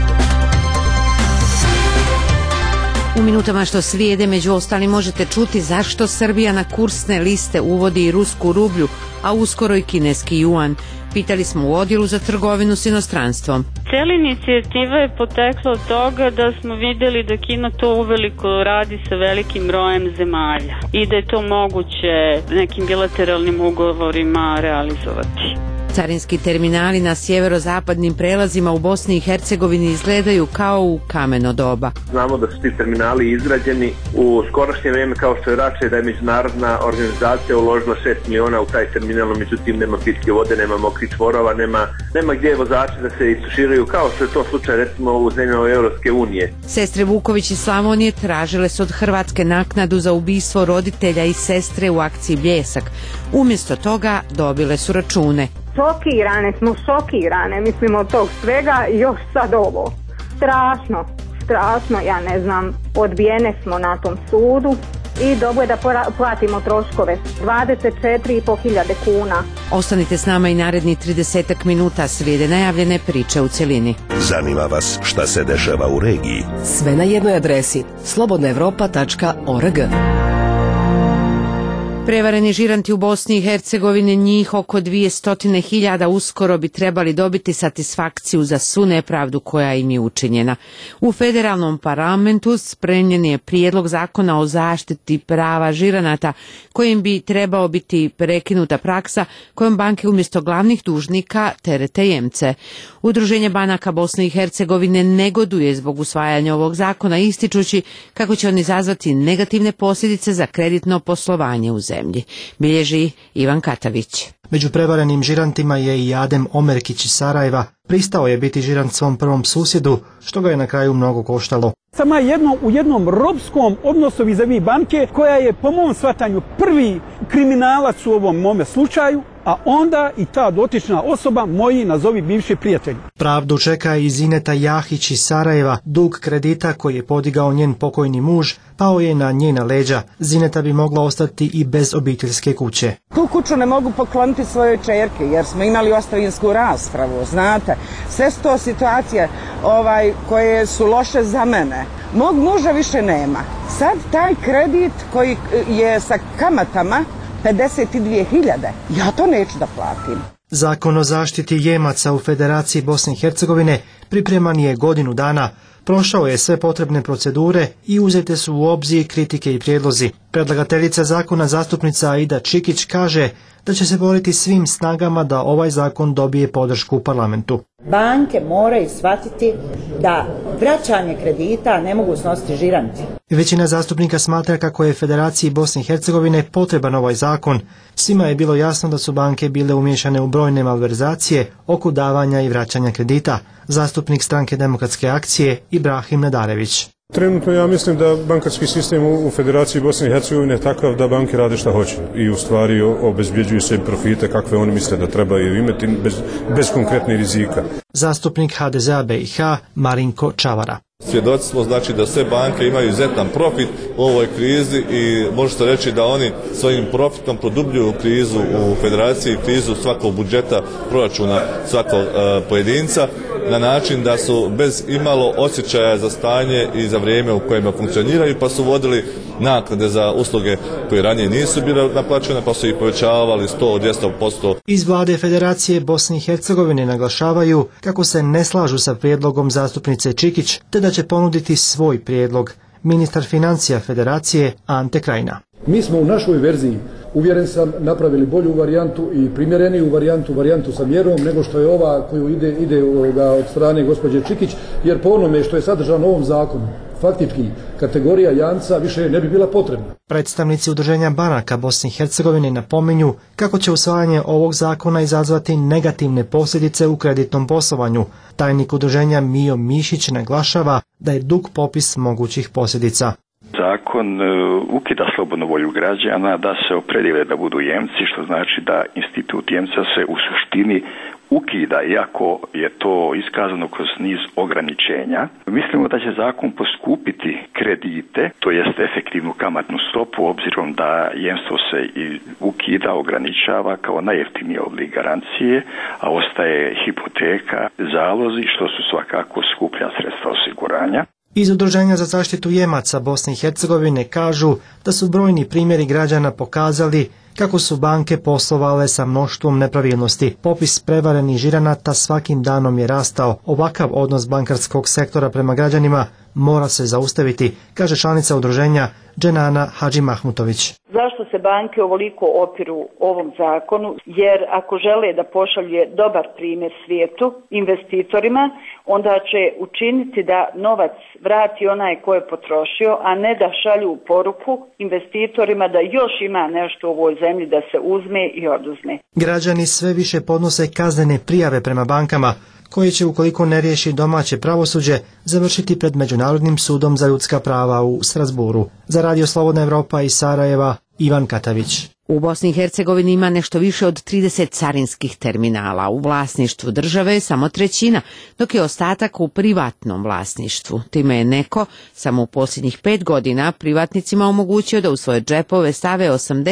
U minutama što slijede, među ostalim, možete čuti zašto Srbija na kursne liste uvodi i rusku rublju, a uskoro i kineski juan. Pitali smo u odjelu za trgovinu s inostranstvom. Cijela inicijativa je potekla od toga da smo vidjeli da Kina to uveliko radi sa velikim brojem zemalja i da je to moguće nekim bilateralnim ugovorima realizovati. Carinski terminali na sjeverozapadnim prelazima u Bosni i Hercegovini izgledaju kao u kameno doba. Znamo da su ti terminali izgrađeni u skorašnje vrijeme, kao što je rače da je međunarodna organizacija uložila 6 miliona u taj terminal, međutim nema pitke vode, nema mokrih čvorova, nema gdje vozači da se isuširaju, kao što je to slučaj recimo u zemljama Europske unije. Sestre Vuković iz Slavonije tražile su od Hrvatske naknadu za ubistvo roditelja i sestre u akciji Bljesak. Umjesto toga dobile su račune. Šokirane, mislim od tog svega i još sad ovo. Strašno, ja ne znam, odbijene smo na tom sudu i dobro je da platimo troškove, 24.500 kuna. Ostanite s nama i naredni 30 minuta, slijede najavljene priče u cjelini. Zanima vas šta se dešava u regiji? Sve na jednoj adresi slobodnaevropa.org. Prevareni žiranti u Bosni i Hercegovini, njih oko 200.000, uskoro bi trebali dobiti satisfakciju za svu nepravdu koja im je učinjena. U federalnom parlamentu spremljen je prijedlog zakona o zaštiti prava žiranata, kojim bi trebao biti prekinuta praksa kojom banke umjesto glavnih dužnika terete jemce. Udruženje banaka Bosne i Hercegovine negoduje zbog usvajanja ovog zakona, ističući kako će on izazvati negativne posljedice za kreditno poslovanje u zemlji. Bilježi Ivan Katavić. Među prevarenim žirantima je i Adem Omerkić iz Sarajeva. Pristao je biti žirant svom prvom susjedu, što ga je na kraju mnogo koštalo. Sam u jednom robskom odnosu vis-a-vis banke, koja je po mom shvatanju prvi kriminalac u ovom mome slučaju, a onda i ta dotična osoba moji nazovi bivši prijatelji. Pravdu čeka i Zineta Jahić iz Sarajeva. Dug kredita koji je podigao njen pokojni muž pao je na njena leđa. Zineta bi mogla ostati i bez obiteljske kuće. Tu kuću ne mogu pokloniti svojoj čerki jer smo imali ostavinsku raspravu, znate. Sve su to situacije koje su loše za mene. Mog muža više nema. Sad taj kredit koji je sa kamatama 52.000, ja to neću da platim. Zakon o zaštiti jemaca u Federaciji Bosne i Hercegovine pripreman je godinu dana. Prošao je sve potrebne procedure i uzete su u obzir kritike i prijedlozi. Predlagateljica zakona, zastupnica Aida Čikić, kaže da će se boriti svim snagama da ovaj zakon dobije podršku u parlamentu. Banke moraju shvatiti da vraćanje kredita ne mogu snositi žiranti. Većina zastupnika smatra kako je Federaciji Bosne i Hercegovine potreban ovaj zakon. Svima je bilo jasno da su banke bile umiješane u brojne malverzacije oko davanja i vraćanja kredita. Zastupnik Stranke demokratske akcije Ibrahim Nadarević. Trenutno ja mislim da bankarski sistem u Federaciji Bosne i Hercegovine je takav da banke rade šta hoće i u stvari obezbjeđuju sebi profite kakve oni misle da trebaju imati bez konkretnih rizika. Zastupnik HDZ-a BiH Marinko Čavara. Svjedoci smo znači da sve banke imaju izuzetan profit u ovoj krizi i može se reći da oni svojim profitom produbljuju krizu u Federaciji, krizu svakog budžeta, proračuna svakog pojedinca na način da su bez imalo osjećaja za stanje i za vrijeme u kojima funkcioniraju, pa su vodili naknade za usluge koje ranije nisu bile naplaćene, pa su ih povećavali 100-200%. Iz vlade Federacije Bosne i Hercegovine naglašavaju kako se ne slažu sa prijedlogom zastupnice Čikić, te da će ponuditi svoj prijedlog. Ministar financija Federacije Ante Krajina. Mi smo u našoj verziji, uvjeren sam, napravili bolju varijantu i primjereniju varijantu sa mjerom nego što je ova koju ide od strane gospođe Čikić, jer po onome što je sadržano u ovom zakonu, faktički kategorija jamca više ne bi bila potrebna. Predstavnici Udruženja banaka Bosne i Hercegovine napominju kako će usvajanje ovog zakona izazvati negativne posljedice u kreditnom poslovanju. Tajnik udruženja Mijo Mišić naglašava da je dug popis mogućih posljedica. Zakon ukida slobodnu volju građana da se opredijele da budu jemci, što znači da institut jemca se u suštini ukida, iako je to iskazano kroz niz ograničenja. Mislimo da će zakon poskupiti kredite, to jest efektivnu kamatnu stopu, obzirom da jemstvo se i ukida, ograničava kao najjeftiniji oblik garancije, a ostaje hipoteka, zalozi, što su svakako skuplja sredstva osiguranja. Iz Udruženja za zaštitu jemaca Bosne i Hercegovine kažu da su brojni primjeri građana pokazali kako su banke poslovale sa mnoštvom nepravilnosti. Popis prevarenih žiranata svakim danom je rastao. Ovakav odnos bankarskog sektora prema građanima mora se zaustaviti, kaže članica udruženja Dženana Hadži Mahmutović. Zašto se banke ovoliko opiru ovom zakonu? Jer ako žele da pošalje dobar primjer svijetu, investitorima, onda će učiniti da novac vrati onaj ko je potrošio, a ne da šalju poruku investitorima da još ima nešto u ovoj zemlji da se uzme i oduzme. Građani sve više podnose kaznene prijave prema bankama, koje će, ukoliko ne riješi domaće pravosuđe, završiti pred Međunarodnim sudom za ljudska prava u Strasburu. Za Radio Slobodna Evropa iz Sarajeva, Ivan Katavić. U Bosni i Hercegovini ima nešto više od 30 carinskih terminala. U vlasništvu države je samo trećina, dok je ostatak u privatnom vlasništvu. Time je neko samo u posljednjih 5 godina privatnicima omogućio da u svoje džepove stave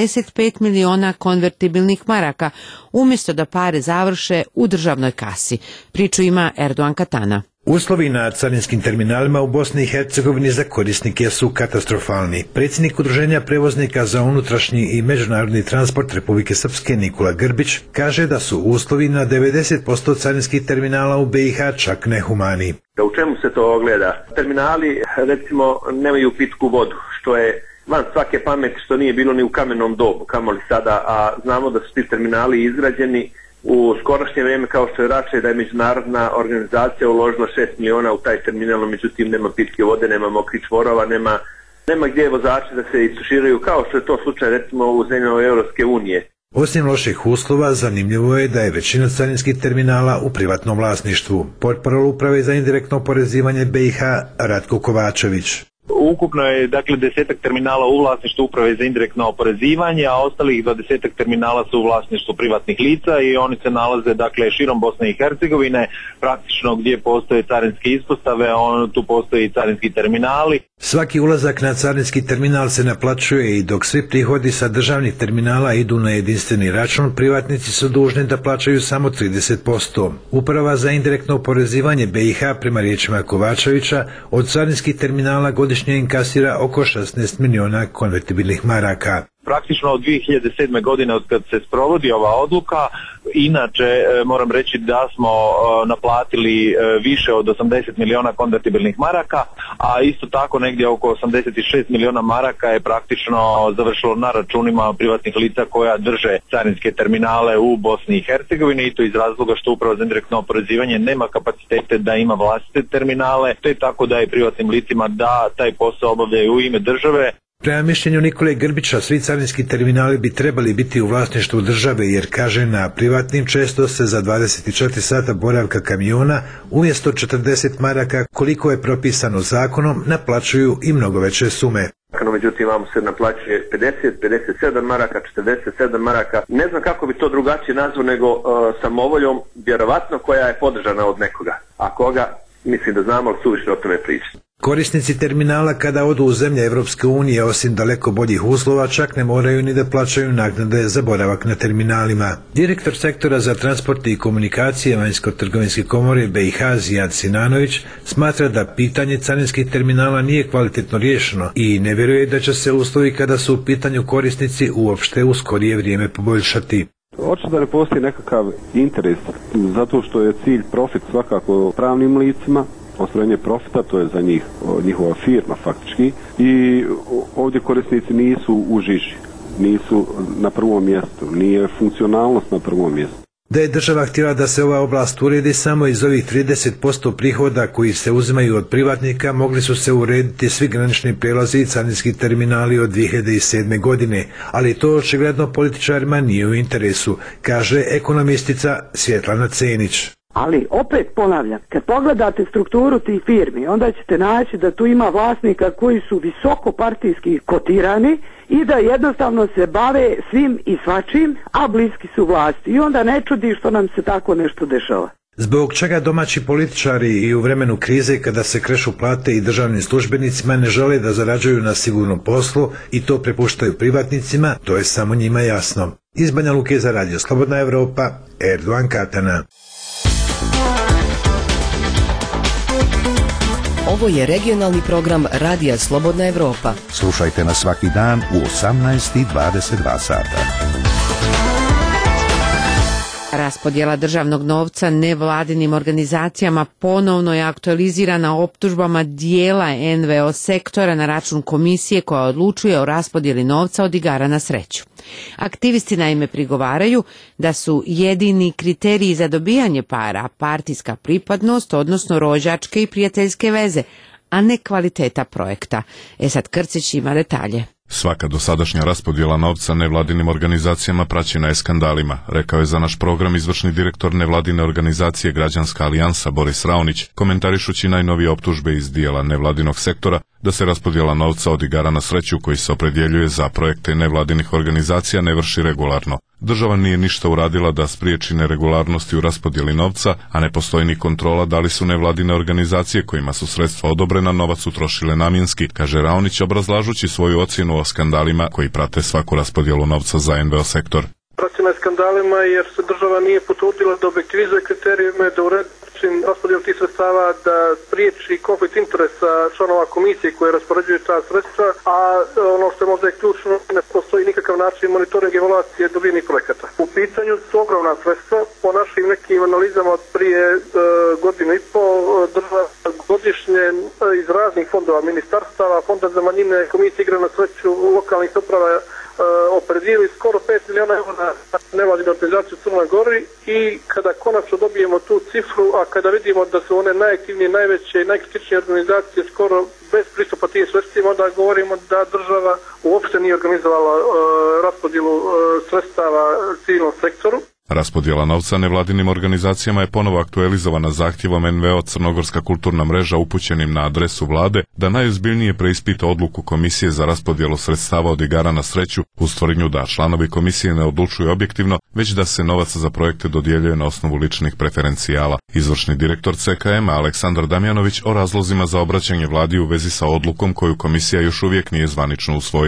85 miliona konvertibilnih maraka, umjesto da pare završe u državnoj kasi. Priču ima Erdogan Katana. Uslovi na carinskim terminalima u Bosni i Hercegovini za korisnike su katastrofalni. Predsjednik Udruženja prevoznika za unutrašnji i međunarodni transport Republike Srpske Nikola Grbić kaže da su uslovi na 90% carinskih terminala u BiH čak nehumani. Da u čemu se to ogleda? Terminali, recimo, nemaju pitku vodu, što je van svake pameti, što nije bilo ni u kamennom dobu, kamoli sada, a znamo da su ti terminali izgrađeni u skorašnje vrijeme, kao što je Rače, da je međunarodna organizacija uložila 6 miliona u taj terminal, međutim nema pitke vode, nema mokrih čvorova, nema gdje vozači da se isuširaju, kao što je to slučaj recimo u zemljama Europske unije. Osim loših uslova, zanimljivo je da je većina carinskih terminala u privatnom vlasništvu. Portparol Uprave za indirektno oporezivanje BiH Ratko Kovačević. Ukupno je 10 terminala u vlasništvu Uprave za indirektno oporezivanje, a ostalih 20 terminala su u vlasništvu privatnih lica i oni se nalaze širom Bosne i Hercegovine, praktično gdje postoje carinske ispostave, tu postoje i carinski terminali. Svaki ulazak na carinski terminal se naplaćuje i dok svi prihodi sa državnih terminala idu na jedinstveni račun, privatnici su dužni da plaćaju samo 30%. Uprava za indirektno oporezivanje BiH, prema riječima Kovačevića, od carinskih terminala godišnje inkasira oko 16 miliona konvertibilnih maraka. Praktično od 2007. godine od kad se sprovodi ova odluka Inače, moram reći da smo naplatili više od 80 miliona konvertibilnih maraka, a isto tako negdje oko 86 miliona maraka je praktično završilo na računima privatnih lica koja drže carinske terminale u Bosni i Hercegovini, i to iz razloga što Uprava za indirektno oporezivanje nema kapacitete da ima vlastite terminale, te tako da je privatnim licima da taj posao obavljaju u ime države. Prema mišljenju Nikole Grbića, svi carinski terminali bi trebali biti u vlasništvu države, jer kaže na privatnim često se za 24 sata boravka kamiona umjesto 40 maraka, koliko je propisano zakonom, naplaćuju i mnogo veće sume. Međutim, vam se naplaćuje 50, 57 maraka, 47 maraka. Ne znam kako bi to drugačije nazvao nego samovoljom, vjerovatno koja je podržana od nekoga. A koga, mislim da znamo, ali suviše o tome pričati. Korisnici terminala kada odu u zemlje Evropske unije, osim daleko boljih uslova, čak ne moraju ni da plaćaju naknade za boravak na terminalima. Direktor sektora za transport i komunikacije Vanjsko-trgovinske komore BiH Zijad Sinanović smatra da pitanje carinskih terminala nije kvalitetno riješeno i ne vjeruje da će se uslovi kada su u pitanju korisnici uopšte u skorije vrijeme poboljšati. Očito da ne postoji nekakav interes, zato što je cilj profit svakako pravnim licima, ostvarenje profita, to je za njih njihova firma faktički, i ovdje korisnici nisu u žiži, nisu na prvom mjestu, nije funkcionalnost na prvom mjestu. Da je država htjela da se ova oblast uredi, samo iz ovih 30% prihoda koji se uzimaju od privatnika mogli su se urediti svi granični prijelazi i carinski terminali od 2007. godine, ali to očigledno političarima nije u interesu, kaže ekonomistica Svjetlana Cenić. Ali opet ponavljam, kad pogledate strukturu tih firmi, onda ćete naći da tu ima vlasnika koji su visoko partijski kotirani i da jednostavno se bave svim i svačim, a bliski su vlasti. I onda ne čudi što nam se tako nešto dešava. Zbog čega domaći političari i u vremenu krize kada se krešu plate i državnim službenicima ne žele da zarađuju na sigurnom poslu i to prepuštaju privatnicima, to je samo njima jasno. Iz Banja Luke za Radio Slobodna Evropa, Erdogan Katana. Ovo je regionalni program Radija Slobodna Evropa. Slušajte nas svaki dan u 18:22 sata. Raspodjela državnog novca nevladinim organizacijama ponovno je aktualizirana optužbama dijela NVO sektora na račun komisije koja odlučuje o raspodjeli novca od igara na sreću. Aktivisti naime prigovaraju da su jedini kriteriji za dobijanje para partijska pripadnost, odnosno rođačke i prijateljske veze, a ne kvaliteta projekta. Esad Krcić ima detalje. Svaka dosadašnja raspodjela novca nevladinim organizacijama praćena je skandalima, rekao je za naš program izvršni direktor nevladine organizacije Građanska alijansa Boris Raonić, komentarišući najnovije optužbe iz dijela nevladinog sektora da se raspodjela novca od igara na sreću koji se opredjeljuje za projekte nevladinih organizacija ne vrši regularno. Država nije ništa uradila da spriječi neregularnosti u raspodjeli novca, a ne postoji ni kontrola da li su nevladine organizacije kojima su sredstva odobrena novac utrošile namjenski, kaže Raonić obrazlažući svoju ocjenu o skandalima koji prate svaku raspodjelu novca za NVO sektor. Praćena je skandalima jer se država nije potrudila da objektivizuje kriterijume, da uredi raspodjelu tih sredstava, da spriječi konflikt interesa članova komisije koje raspoređuju ta sredstva, a ono što je možda je ključno, ne postoji nikakav način monitoringa i evaluacije dobijenih projekata. U pitanju su ogromna sredstva, po našim nekim analizama od prije godinu i pol, država godišnje iz raznih fondova, ministarstava, fonda za manjine, komisije igre na sreću, lokalnih uprava, opredijeli skoro 5 miliona eura na nevladinu organizaciju u Crnoj Gori, i kada konačno dobijemo tu cifru, a kada vidimo da su one najaktivnije, najveće i najkritičnije organizacije skoro bez pristupa tim sredstvima, onda govorimo da država uopšte nije organizovala raspodjelu sredstava civilnom sektoru. Raspodjela novca nevladinim organizacijama je ponovo aktualizovana zahtjevom NVO Crnogorska kulturna mreža upućenim na adresu vlade da najozbiljnije preispita odluku komisije za raspodjelu sredstava od igara na sreću uz tvrdnju da članovi komisije ne odlučuju objektivno, već da se novac za projekte dodjeljuje na osnovu ličnih preferencijala. Izvršni direktor CKM Aleksandar Damjanović o razlozima za obraćanje vladi u vezi sa odlukom koju komisija još uvijek nije zvanično usvojila.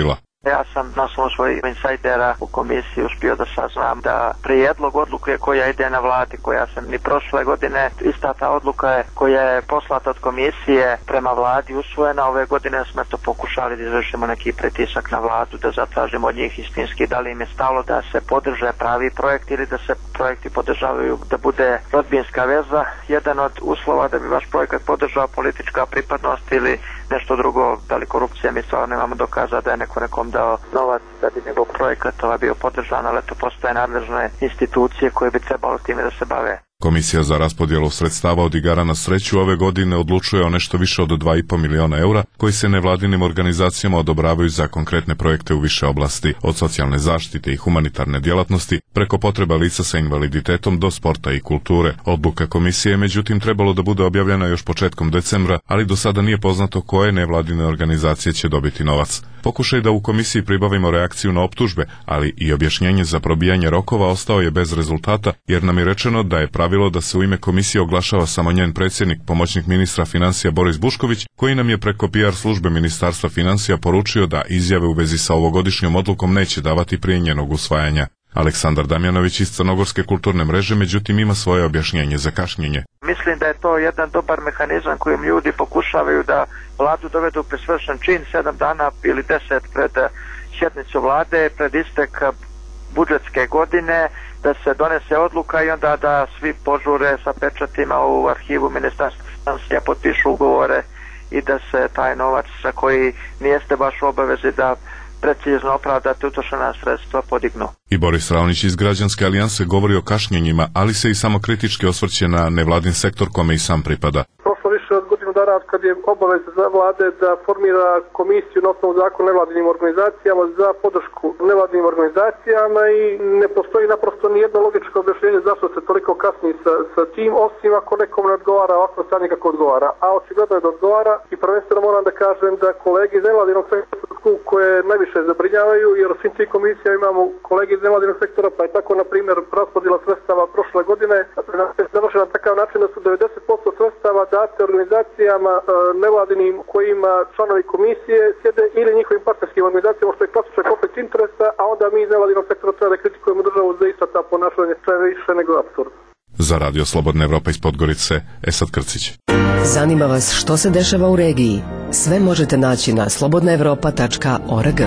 Ja sam na osnovu svojih insajdera u komisiji uspio da saznam da prijedlog odluke koja ide na vladi, koja se ni prošle godine, ista ta odluka je koja je poslata od komisije prema vladi usvojena. Ove godine smo to pokušali da izvršimo neki pritisak na vladu, da zatražimo od njih istinski da li im je stalo da se podrže pravi projekt ili da se projekti podržavaju da bude rodbinska veza. Jedan od uslova da bi vaš projekat podržao politička pripadnost ili nešto drugo, da li korupcija, mi stvarno nemamo dokaza da je neko nekom dao novac da bi njegov projekat bio podržan, ali to postoje nadležne institucije koje bi trebalo time da se bave. Komisija za raspodjelu sredstava od igara na sreću ove godine odlučuje o nešto više od 2,5 miliona eura koji se nevladinim organizacijama odobravaju za konkretne projekte u više oblasti, od socijalne zaštite i humanitarne djelatnosti, preko potreba lica sa invaliditetom do sporta i kulture. Odluka komisije je međutim trebalo da bude objavljena još početkom decembra, ali do sada nije poznato koje nevladine organizacije će dobiti novac. Pokušaj da u komisiji pribavimo reakciju na optužbe, ali i objašnjenje za probijanje rokova ostao je bez rezultata, jer nam je rečeno da je pravilo da se u ime komisije oglašava samo njen predsjednik, pomoćnik ministra financija Boris Bušković, koji nam je preko PR službe Ministarstva financija poručio da izjave u vezi sa ovogodišnjom odlukom neće davati prije njenog usvajanja. Aleksandar Damjanović iz Crnogorske kulturne mreže međutim ima svoje objašnjenje za kašnjenje. Mislim da je to jedan dobar mehanizam kojim ljudi pokušavaju da vladu dovedu pred svršen čin 7 dana ili 10 pred sjednicu vlade, pred istek budžetske godine, da se donese odluka i onda da svi požure sa pečatima u arhivu Ministarstva financija, potpišu ugovore i da se taj novac za koji nijeste baš u obavezi da precizno opravdate utrošena sredstva podignu. I Boris Raonić iz Građanske alijanse govori o kašnjenjima, ali se i samo kritički osvrće na nevladin sektor kome i sam pripada. Prošlo više od godinu dana kad je obaveza za vlade da formira komisiju na osnovu zakona nevladinim organizacijama za podršku nevladinim organizacijama i ne postoji naprosto ni jedno logičko objašnjenje zašto se toliko kasni sa tim, osim ako nekom ne odgovara ovako stanje kako odgovara. A očigledno je da odgovara i prvenstveno moram da kažem da kolege iz nevladinog sektora koje najviše zabrinjavaju, jer u svim tim komisija imamo kolege iz nevladinog sektora, pa je tako na primjer raspodjela sredstava prošle godine završena na takav način da su 90% sredstava date organizacijama nevladinim kojima članovi komisije sjede ili njihovim partnerskim organizacijama, što je klasičan konflikt interesa, a onda mi iz nevladinog sektora treba da kritikujemo državu za ista ta ponašanja, što je više nego apsurd. Za Radio Slobodna Evropa iz Podgorice, Esad Krcić. Zanima vas što se dešava u regiji? Sve možete naći na slobodnaevropa.org.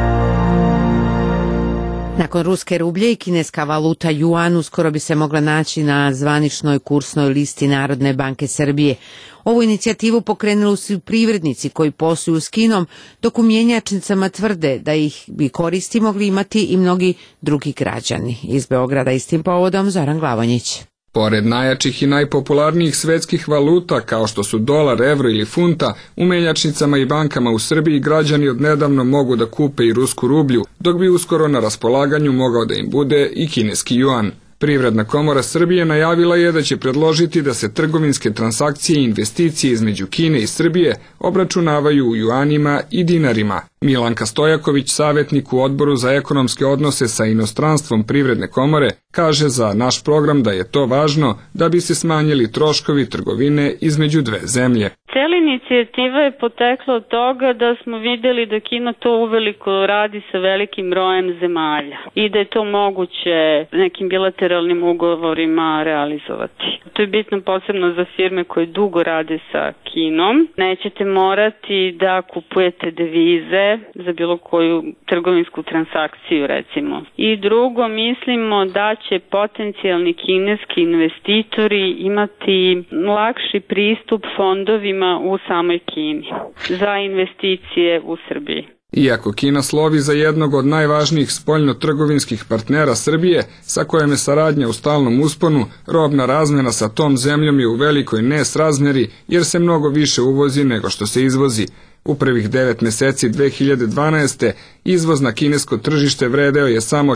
Nakon ruske rublje i kineska valuta juan uskoro bi se mogla naći na zvaničnoj kursnoj listi Narodne banke Srbije. Ovu inicijativu pokrenuli su privrednici koji posluju s Kinom, dok u mjenjačnicama tvrde da ih bi koristi mogli imati i mnogi drugi građani. Iz Beograda istim povodom Zoran Glavonjić. Pored najjačih i najpopularnijih svetskih valuta kao što su dolar, evro ili funta, u menjačnicama i bankama u Srbiji građani odnedavno mogu da kupe i rusku rublju, dok bi uskoro na raspolaganju mogao da im bude i kineski juan. Privredna komora Srbije najavila je da će predložiti da se trgovinske transakcije i investicije između Kine i Srbije obračunavaju u juanima i dinarima. Milanka Stojaković, savjetnik u Odboru za ekonomske odnose sa inostranstvom Privredne komore, kaže za naš program da je to važno da bi se smanjili troškovi trgovine između dve zemlje. Cijela inicijativa je potekla od toga da smo vidjeli da Kina to uveliko radi sa velikim brojem zemalja i da je to moguće nekim bilateralnim ugovorima realizovati. To je bitno posebno za firme koje dugo rade sa Kinom. Nećete morati da kupujete devize za bilo koju trgovinsku transakciju recimo. I drugo, mislimo da će potencijalni kineski investitori imati lakši pristup fondovima u samoj Kini za investicije u Srbiji. Iako Kina slovi za jednog od najvažnijih spoljno-trgovinskih partnera Srbije, sa kojom je saradnja u stalnom usponu, robna razmjena sa tom zemljom je u velikoj nesrazmjeri jer se mnogo više uvozi nego što se izvozi. U prvih 9 mjeseci 2012. izvoz na kinesko tržište vredeo je samo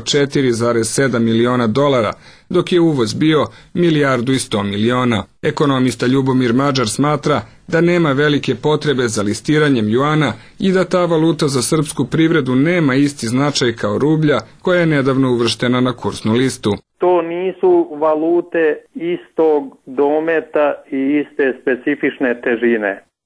4,7 miliona dolara, dok je uvoz bio 1,1 milijardu. Ekonomista Ljubomir Mađar smatra da nema velike potrebe za listiranjem juana i da ta valuta za srpsku privredu nema isti značaj kao rublja koja je nedavno uvrštena na kursnu listu. To nisu valute istog dometa i iste specifične težine.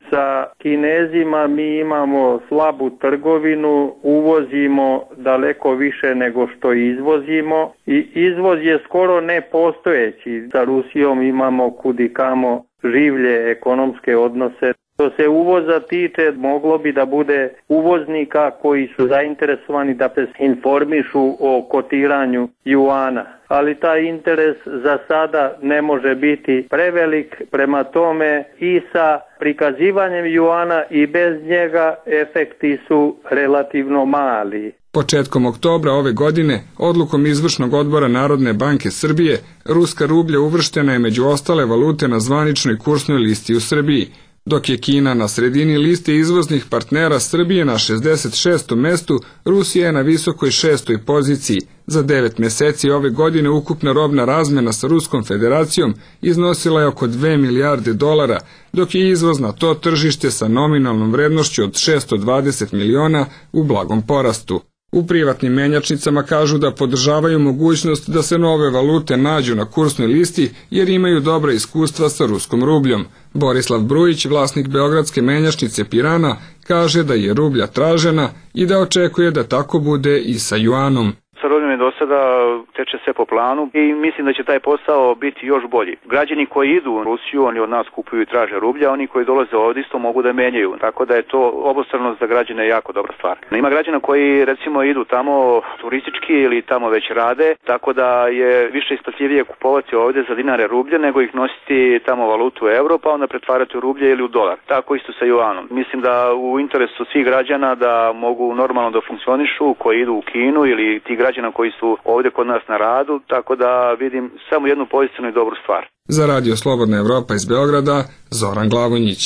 Sa Kinezima mi imamo slabu trgovinu, uvozimo daleko više nego što izvozimo i izvoz je skoro nepostojeći. Sa Rusijom imamo kudikamo življe ekonomske odnose. Što se uvoza tiče, moglo bi da bude uvoznika koji su zainteresovani da se informišu o kotiranju juana. Ali taj interes za sada ne može biti prevelik, prema tome i sa prikazivanjem juana i bez njega efekti su relativno mali. Početkom oktobra ove godine, odlukom Izvršnog odbora Narodne banke Srbije, ruska rublja uvrštena je među ostale valute na zvaničnoj kursnoj listi u Srbiji, dok je Kina na sredini liste izvoznih partnera Srbije na 66. mestu, Rusija je na visokoj 6. poziciji. Za 9 meseci ove godine ukupna robna razmjena sa Ruskom federacijom iznosila je oko 2 milijarde dolara, dok je izvoz na to tržište sa nominalnom vrednošću od 620 miliona u blagom porastu. U privatnim menjačnicama kažu da podržavaju mogućnost da se nove valute nađu na kursnoj listi jer imaju dobra iskustva sa ruskom rubljom. Borislav Brujić, vlasnik beogradske menjačnice Pirana, kaže da je rublja tražena i da očekuje da tako bude i sa juanom. Sa rubljom je do sada teče sve po planu i mislim da će taj posao biti još bolji. Građani koji idu u Rusiju, oni od nas kupuju i traže rublja, oni koji dolaze ovdje isto mogu da menjaju, tako da je to obostrano za građane jako dobra stvar. Ima građana koji recimo idu tamo turistički ili tamo već rade, tako da je više isplatljivije kupovati ovdje za dinare rublje nego ih nositi tamo valutu euro pa onda pretvarati u rublje ili u dolar. Tako isto sa juanom. Mislim da u interesu svih građana da mogu normalno da funkcionišu koji idu u Kinu ili ti građana koji su ovdje kod nas na radu, tako da vidim samo jednu pozitivnu i dobru stvar. Za Radio Slobodna Evropa iz Beograda, Zoran Glavonjić.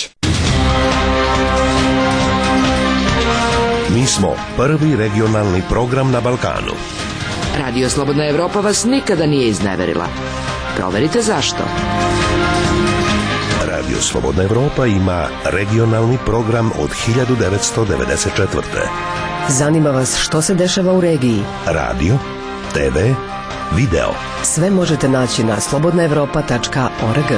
Mi smo prvi regionalni program na Balkanu. Radio Slobodna Evropa vas nikada nije izneverila. Proverite zašto. Radio Slobodna Evropa ima regionalni program od 1994. Zanima vas što se dešava u regiji? Radio, TV, video. Sve možete naći na slobodnaevropa.org.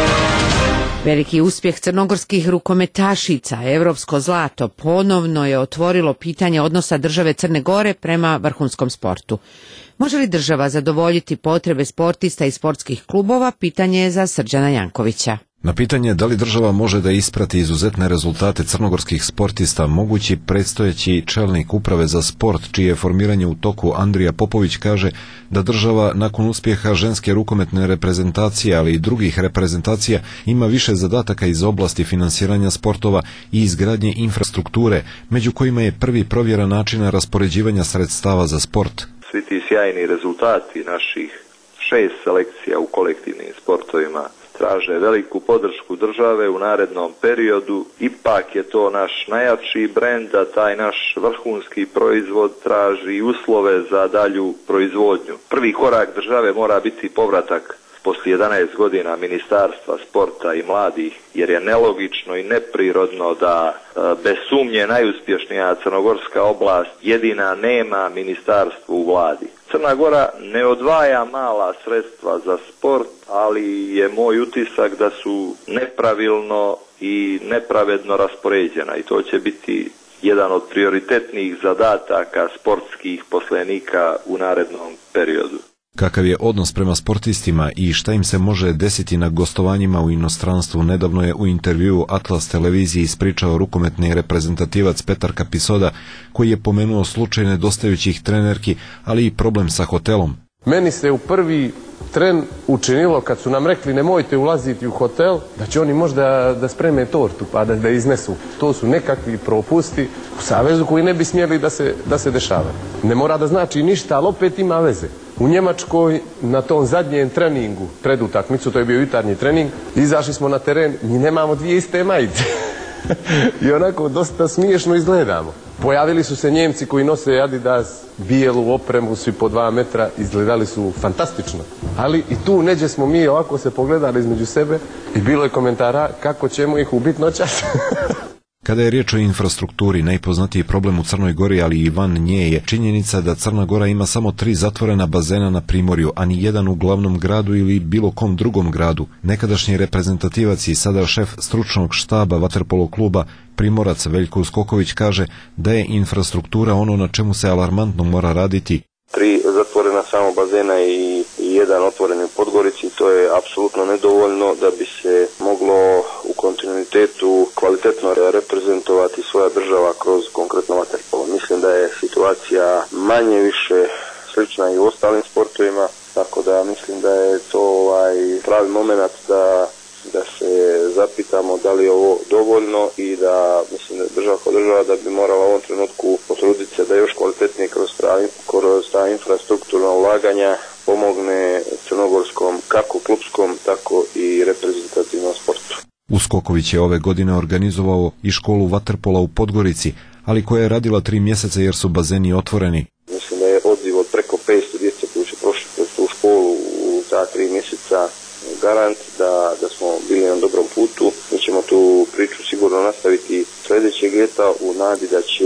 Veliki uspjeh crnogorskih rukometašica, evropsko zlato, ponovno je otvorilo pitanje odnosa države Crne Gore prema vrhunskom sportu. Može li država zadovoljiti potrebe sportista i sportskih klubova, pitanje je za Srđana Jankovića. Na pitanje da li država može da isprati izuzetne rezultate crnogorskih sportista, mogući predstojeći čelnik uprave za sport, čije je formiranje u toku, Andrija Popović, kaže da država nakon uspjeha ženske rukometne reprezentacije, ali i drugih reprezentacija, ima više zadataka iz oblasti finansiranja sportova i izgradnje infrastrukture, među kojima je prvi provjera načina raspoređivanja sredstava za sport. Svi ti sjajni rezultati naših 6 selekcija u kolektivnim sportovima traže veliku podršku države u narednom periodu. Ipak je to naš najjači brend, a taj naš vrhunski proizvod traži uslove za dalju proizvodnju. Prvi korak države mora biti povratak poslije 11 godina Ministarstva sporta i mladih, jer je nelogično i neprirodno da bez sumnje najuspješnija crnogorska oblast jedina nema ministarstvo u vladi. Crna Gora ne odvaja mala sredstva za sport, ali je moj utisak da su nepravilno i nepravedno raspoređena i to će biti jedan od prioritetnih zadataka sportskih poslenika u narednom periodu. Kakav je odnos prema sportistima i šta im se može desiti na gostovanjima u inostranstvu, nedavno je u intervjuu Atlas televiziji ispričao rukometni reprezentativac Petar Kapisoda, koji je pomenuo slučaj nedostajućih trenerki, ali i problem sa hotelom. Meni se u prvi tren učinilo kad su nam rekli nemojte ulaziti u hotel, da će oni možda da spreme tortu pa da iznesu. To su nekakvi propusti u savezu koji ne bi smjeli da se dešavaju. Ne mora da znači ništa, ali opet ima veze. U Njemačkoj na tom zadnjem treningu pred utakmicu, to je bio jutarnji trening, izašli smo na teren, mi nemamo dvije iste majice. I onako dosta smiješno izgledamo. Pojavili su se Njemci koji nose Adidas, bijelu opremu, svi po 2 metra, izgledali su fantastično. Ali i tu neđe smo mi ovako se pogledali između sebe i bilo je komentara kako ćemo ih ubiti noćas. Kada je riječ o infrastrukturi, najpoznatiji problem u Crnoj Gori, ali i van nje, je činjenica da Crna Gora ima samo 3 zatvorena bazena na primorju, a ni jedan u glavnom gradu ili bilo kom drugom gradu. Nekadašnji reprezentativac i sada šef stručnog štaba vaterpolo kluba Primorac Veljko Uskoković kaže da je infrastruktura ono na čemu se alarmantno mora raditi. 3 zatvorena samo bazena i jedan otvoren u Podgorici, to je apsolutno nedovoljno da bi se moglo u kontinuitetu kvalitetno reprezentovati svoja država kroz konkretno vaterpolo. Mislim da je situacija manje više slična i u ostalim sportovima, tako da mislim da je to pravi moment da se zapitamo da li je ovo dovoljno i da mislim da država kao država da bi morala u ovom trenutku potruditi se da još kvalitetnije kroz ta infrastrukturna ulaganja pomogne crnogorskom kako klupskom tako i reprezentativnom sportu. Uskoković je ove godine organizovao i školu vaterpola u Podgorici, ali koja je radila 3 mjeseca jer su bazeni otvoreni. Mislim da je odziv od preko 500 djece koji će prošli kroz tu školu u ta 3 mjeseca garant da smo bili na dobrom putu. Mi ćemo tu priču sigurno nastaviti sljedećeg ljeta u nadi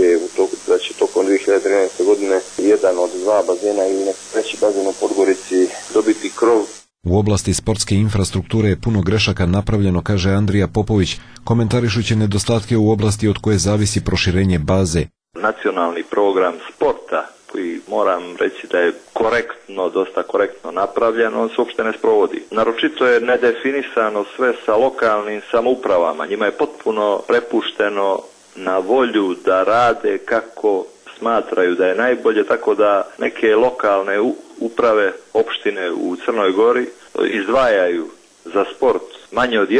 da će tokom 2013. godine jedan od 2 bazena ili neki treći bazen u Podgorici dobiti krov. U oblasti sportske infrastrukture je puno grešaka napravljeno, kaže Andrija Popović, komentarišući nedostatke u oblasti od koje zavisi proširenje baze. Nacionalni program sporta koji moram reći da je dosta korektno napravljen, on se uopšte ne sprovodi. Naročito je nedefinisano sve sa lokalnim samoupravama. Njima je potpuno prepušteno na volju da rade kako smatraju da je najbolje, tako da neke lokalne uprave, opštine u Crnoj Gori izdvajaju za sport manje od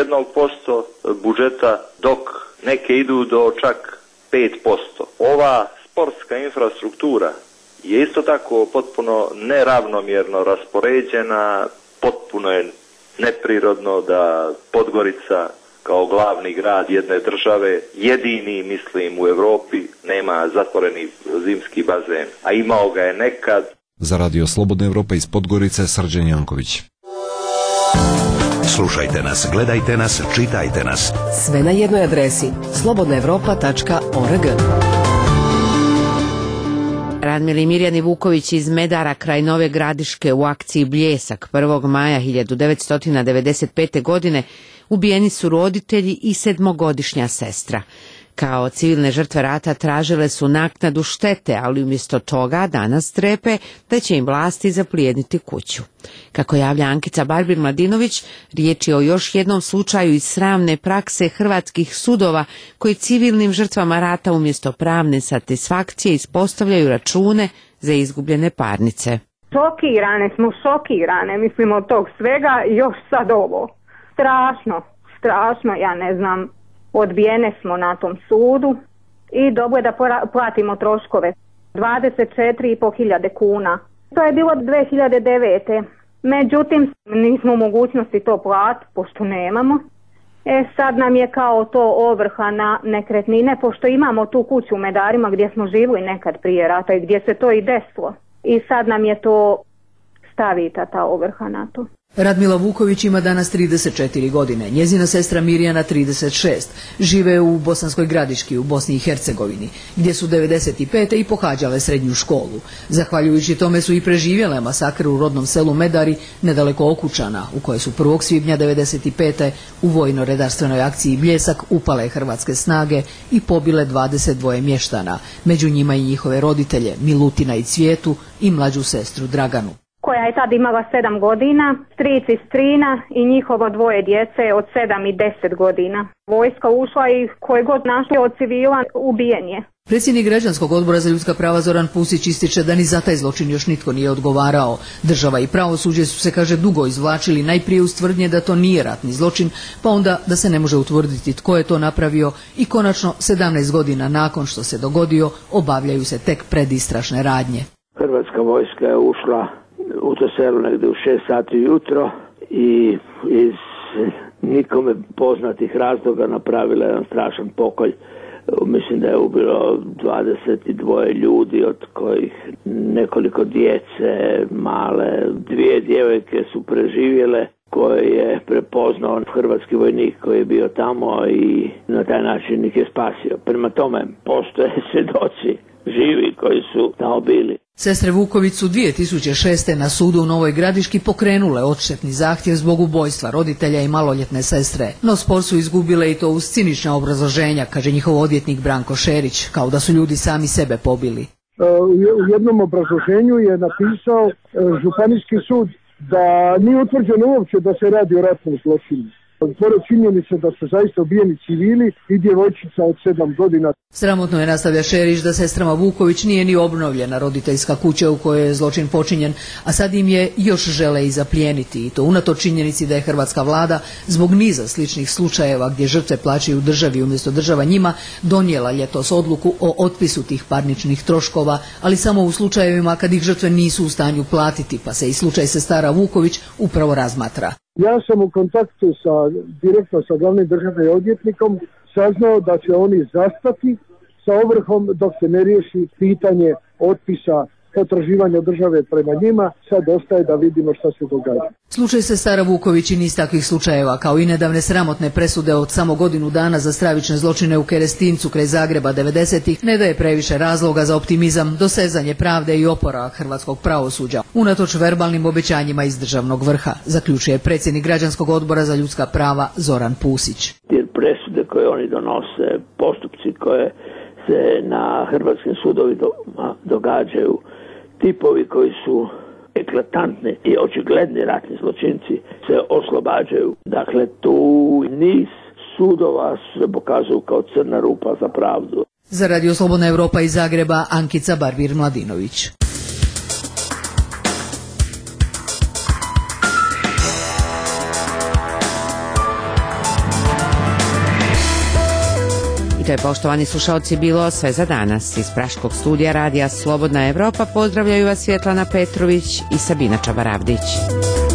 1% budžeta, dok neke idu do čak 5%. Ova sportska infrastruktura je isto tako potpuno neravnomjerno raspoređena, potpuno je neprirodno da Podgorica kao glavni grad jedne države, jedini, mislim, u Europi, nema zatvoreni zimski bazen, a imao ga je nekad. Za Radio Slobodna Evropa iz Podgorice, Srđan Janković. Slušajte nas, gledajte nas, čitajte nas. Sve na jednoj adresi slobodnaevropa.org. Radmila i Mirjani Vuković iz Medara kraj Nove Gradiške u akciji Bljesak 1. maja 1995. godine ubijeni su roditelji i 7-godišnja sestra. Kao civilne žrtve rata tražile su naknadu štete, ali umjesto toga danas strepe da će im vlasti zaplijeniti kuću. Kako javlja Ankica Barbir-Mladinović, riječ je o još jednom slučaju iz sramne prakse hrvatskih sudova koji civilnim žrtvama rata umjesto pravne satisfakcije ispostavljaju račune za izgubljene parnice. Šokirane, mislim od tog svega i još sad ovo. Strašno, ja ne znam. Odbijene smo na tom sudu i dobro je da platimo troškove. 24.500 kuna. To je bilo 2009. Međutim, nismo u mogućnosti to platiti, pošto nemamo. Sad nam je kao to ovrha na nekretnine, pošto imamo tu kuću u Medarima gdje smo živjeli nekad prije rata i gdje se to i desilo. I sad nam je to stavita ta ovrha na to. Radmila Vuković ima danas 34 godine, njezina sestra Mirjana 36. Žive u Bosanskoj Gradiški u Bosni i Hercegovini, gdje su 95. i pohađale srednju školu. Zahvaljujući tome su i preživjele masakr u rodnom selu Medari, nedaleko Okučana, u kojoj su 1. svibnja 95. u vojno-redarstvenoj akciji Bljesak upale hrvatske snage i pobile 22 mještana, među njima i njihove roditelje Milutina i Cvijetu i mlađu sestru Draganu. Koja je tad imala 7 godina, stric i strina i njihovo 2 djece od 7 i 10 godina. Vojska ušla i koje god našli od civila ubijen je. Predsjednik Građanskog odbora za ljudska prava Zoran Pusić ističe da ni za taj zločin još nitko nije odgovarao. Država i pravosuđe su se, kaže, dugo izvlačili, najprije uz tvrdnje da to nije ratni zločin, pa onda da se ne može utvrditi tko je to napravio i konačno 17 godina nakon što se dogodio obavljaju se tek predistražne radnje. Hrvatska vojska je ušla u to selo negdje u 6 sati jutro i iz nikome poznatih razloga napravila jedan strašan pokolj. Mislim da je ubilo 22 ljudi, od kojih nekoliko djece male, 2 djevojke su preživjele. koje je prepoznao hrvatski vojnik koji je bio tamo i na taj način ih je spasio. Prema tome, postoje svjedoci živi koji su tamo bili. Sestre Vuković su 2006. na sudu u Novoj Gradiški pokrenule odštetni zahtjev zbog ubojstva roditelja i maloljetne sestre. No spor su izgubile i to uz cinična obrazloženja, kaže njihov odvjetnik Branko Šerić, kao da su ljudi sami sebe pobili. U jednom obrazloženju je napisao Županijski sud da nije utvrđeno uopće da se radi o ratnom zločinu. Pored činjenice da su zaista ubijeni civili i djevojčica od 7 godina. Sramotno je, nastavlja Šerić, da sestrama Vuković nije ni obnovljena roditeljska kuća u kojoj je zločin počinjen, a sad im je još žele i zaplijeniti, i to unatoč činjenici da je hrvatska vlada zbog niza sličnih slučajeva gdje žrtve plaćaju državi umjesto država njima donijela ljetos odluku o otpisu tih parničnih troškova, ali samo u slučajevima kad ih žrtve nisu u stanju platiti, pa se i slučaj sestara Vuković upravo razmatra. Ja sam u kontaktu direktno sa glavnim državnim odvjetnikom saznao da će oni zastati sa ovrhom dok se ne riješi pitanje otpisa potraživanja države prema njima. Sad ostaje da vidimo što se događa. Slučaj sestara Vuković i niz takvih slučajeva, kao i nedavne sramotne presude od samo godinu dana za stravične zločine u Kerestincu kraj Zagreba 90-ih, ne daje previše razloga za optimizam, dosezanje pravde i oporavak hrvatskog pravosuđa, unatoč verbalnim obećanjima iz državnog vrha, zaključuje predsjednik Građanskog odbora za ljudska prava Zoran Pusić. Jer presude koje oni donose, postupci koje se na hrvatskim sudovima događaju, tipovi koji su eklatantni i očigledni ratni zločinci se oslobađaju. Dakle, tu niz sudova se pokazuju kao crna rupa za pravdu. Za Radio Slobodna Europa iz Zagreba, Ankica Barbir-Mladinović. To je, poštovani slušalci, bilo sve za danas. Iz praškog studija Radija Slobodna Evropa pozdravljaju vas Svjetlana Petrović i Sabina Čabaravdić.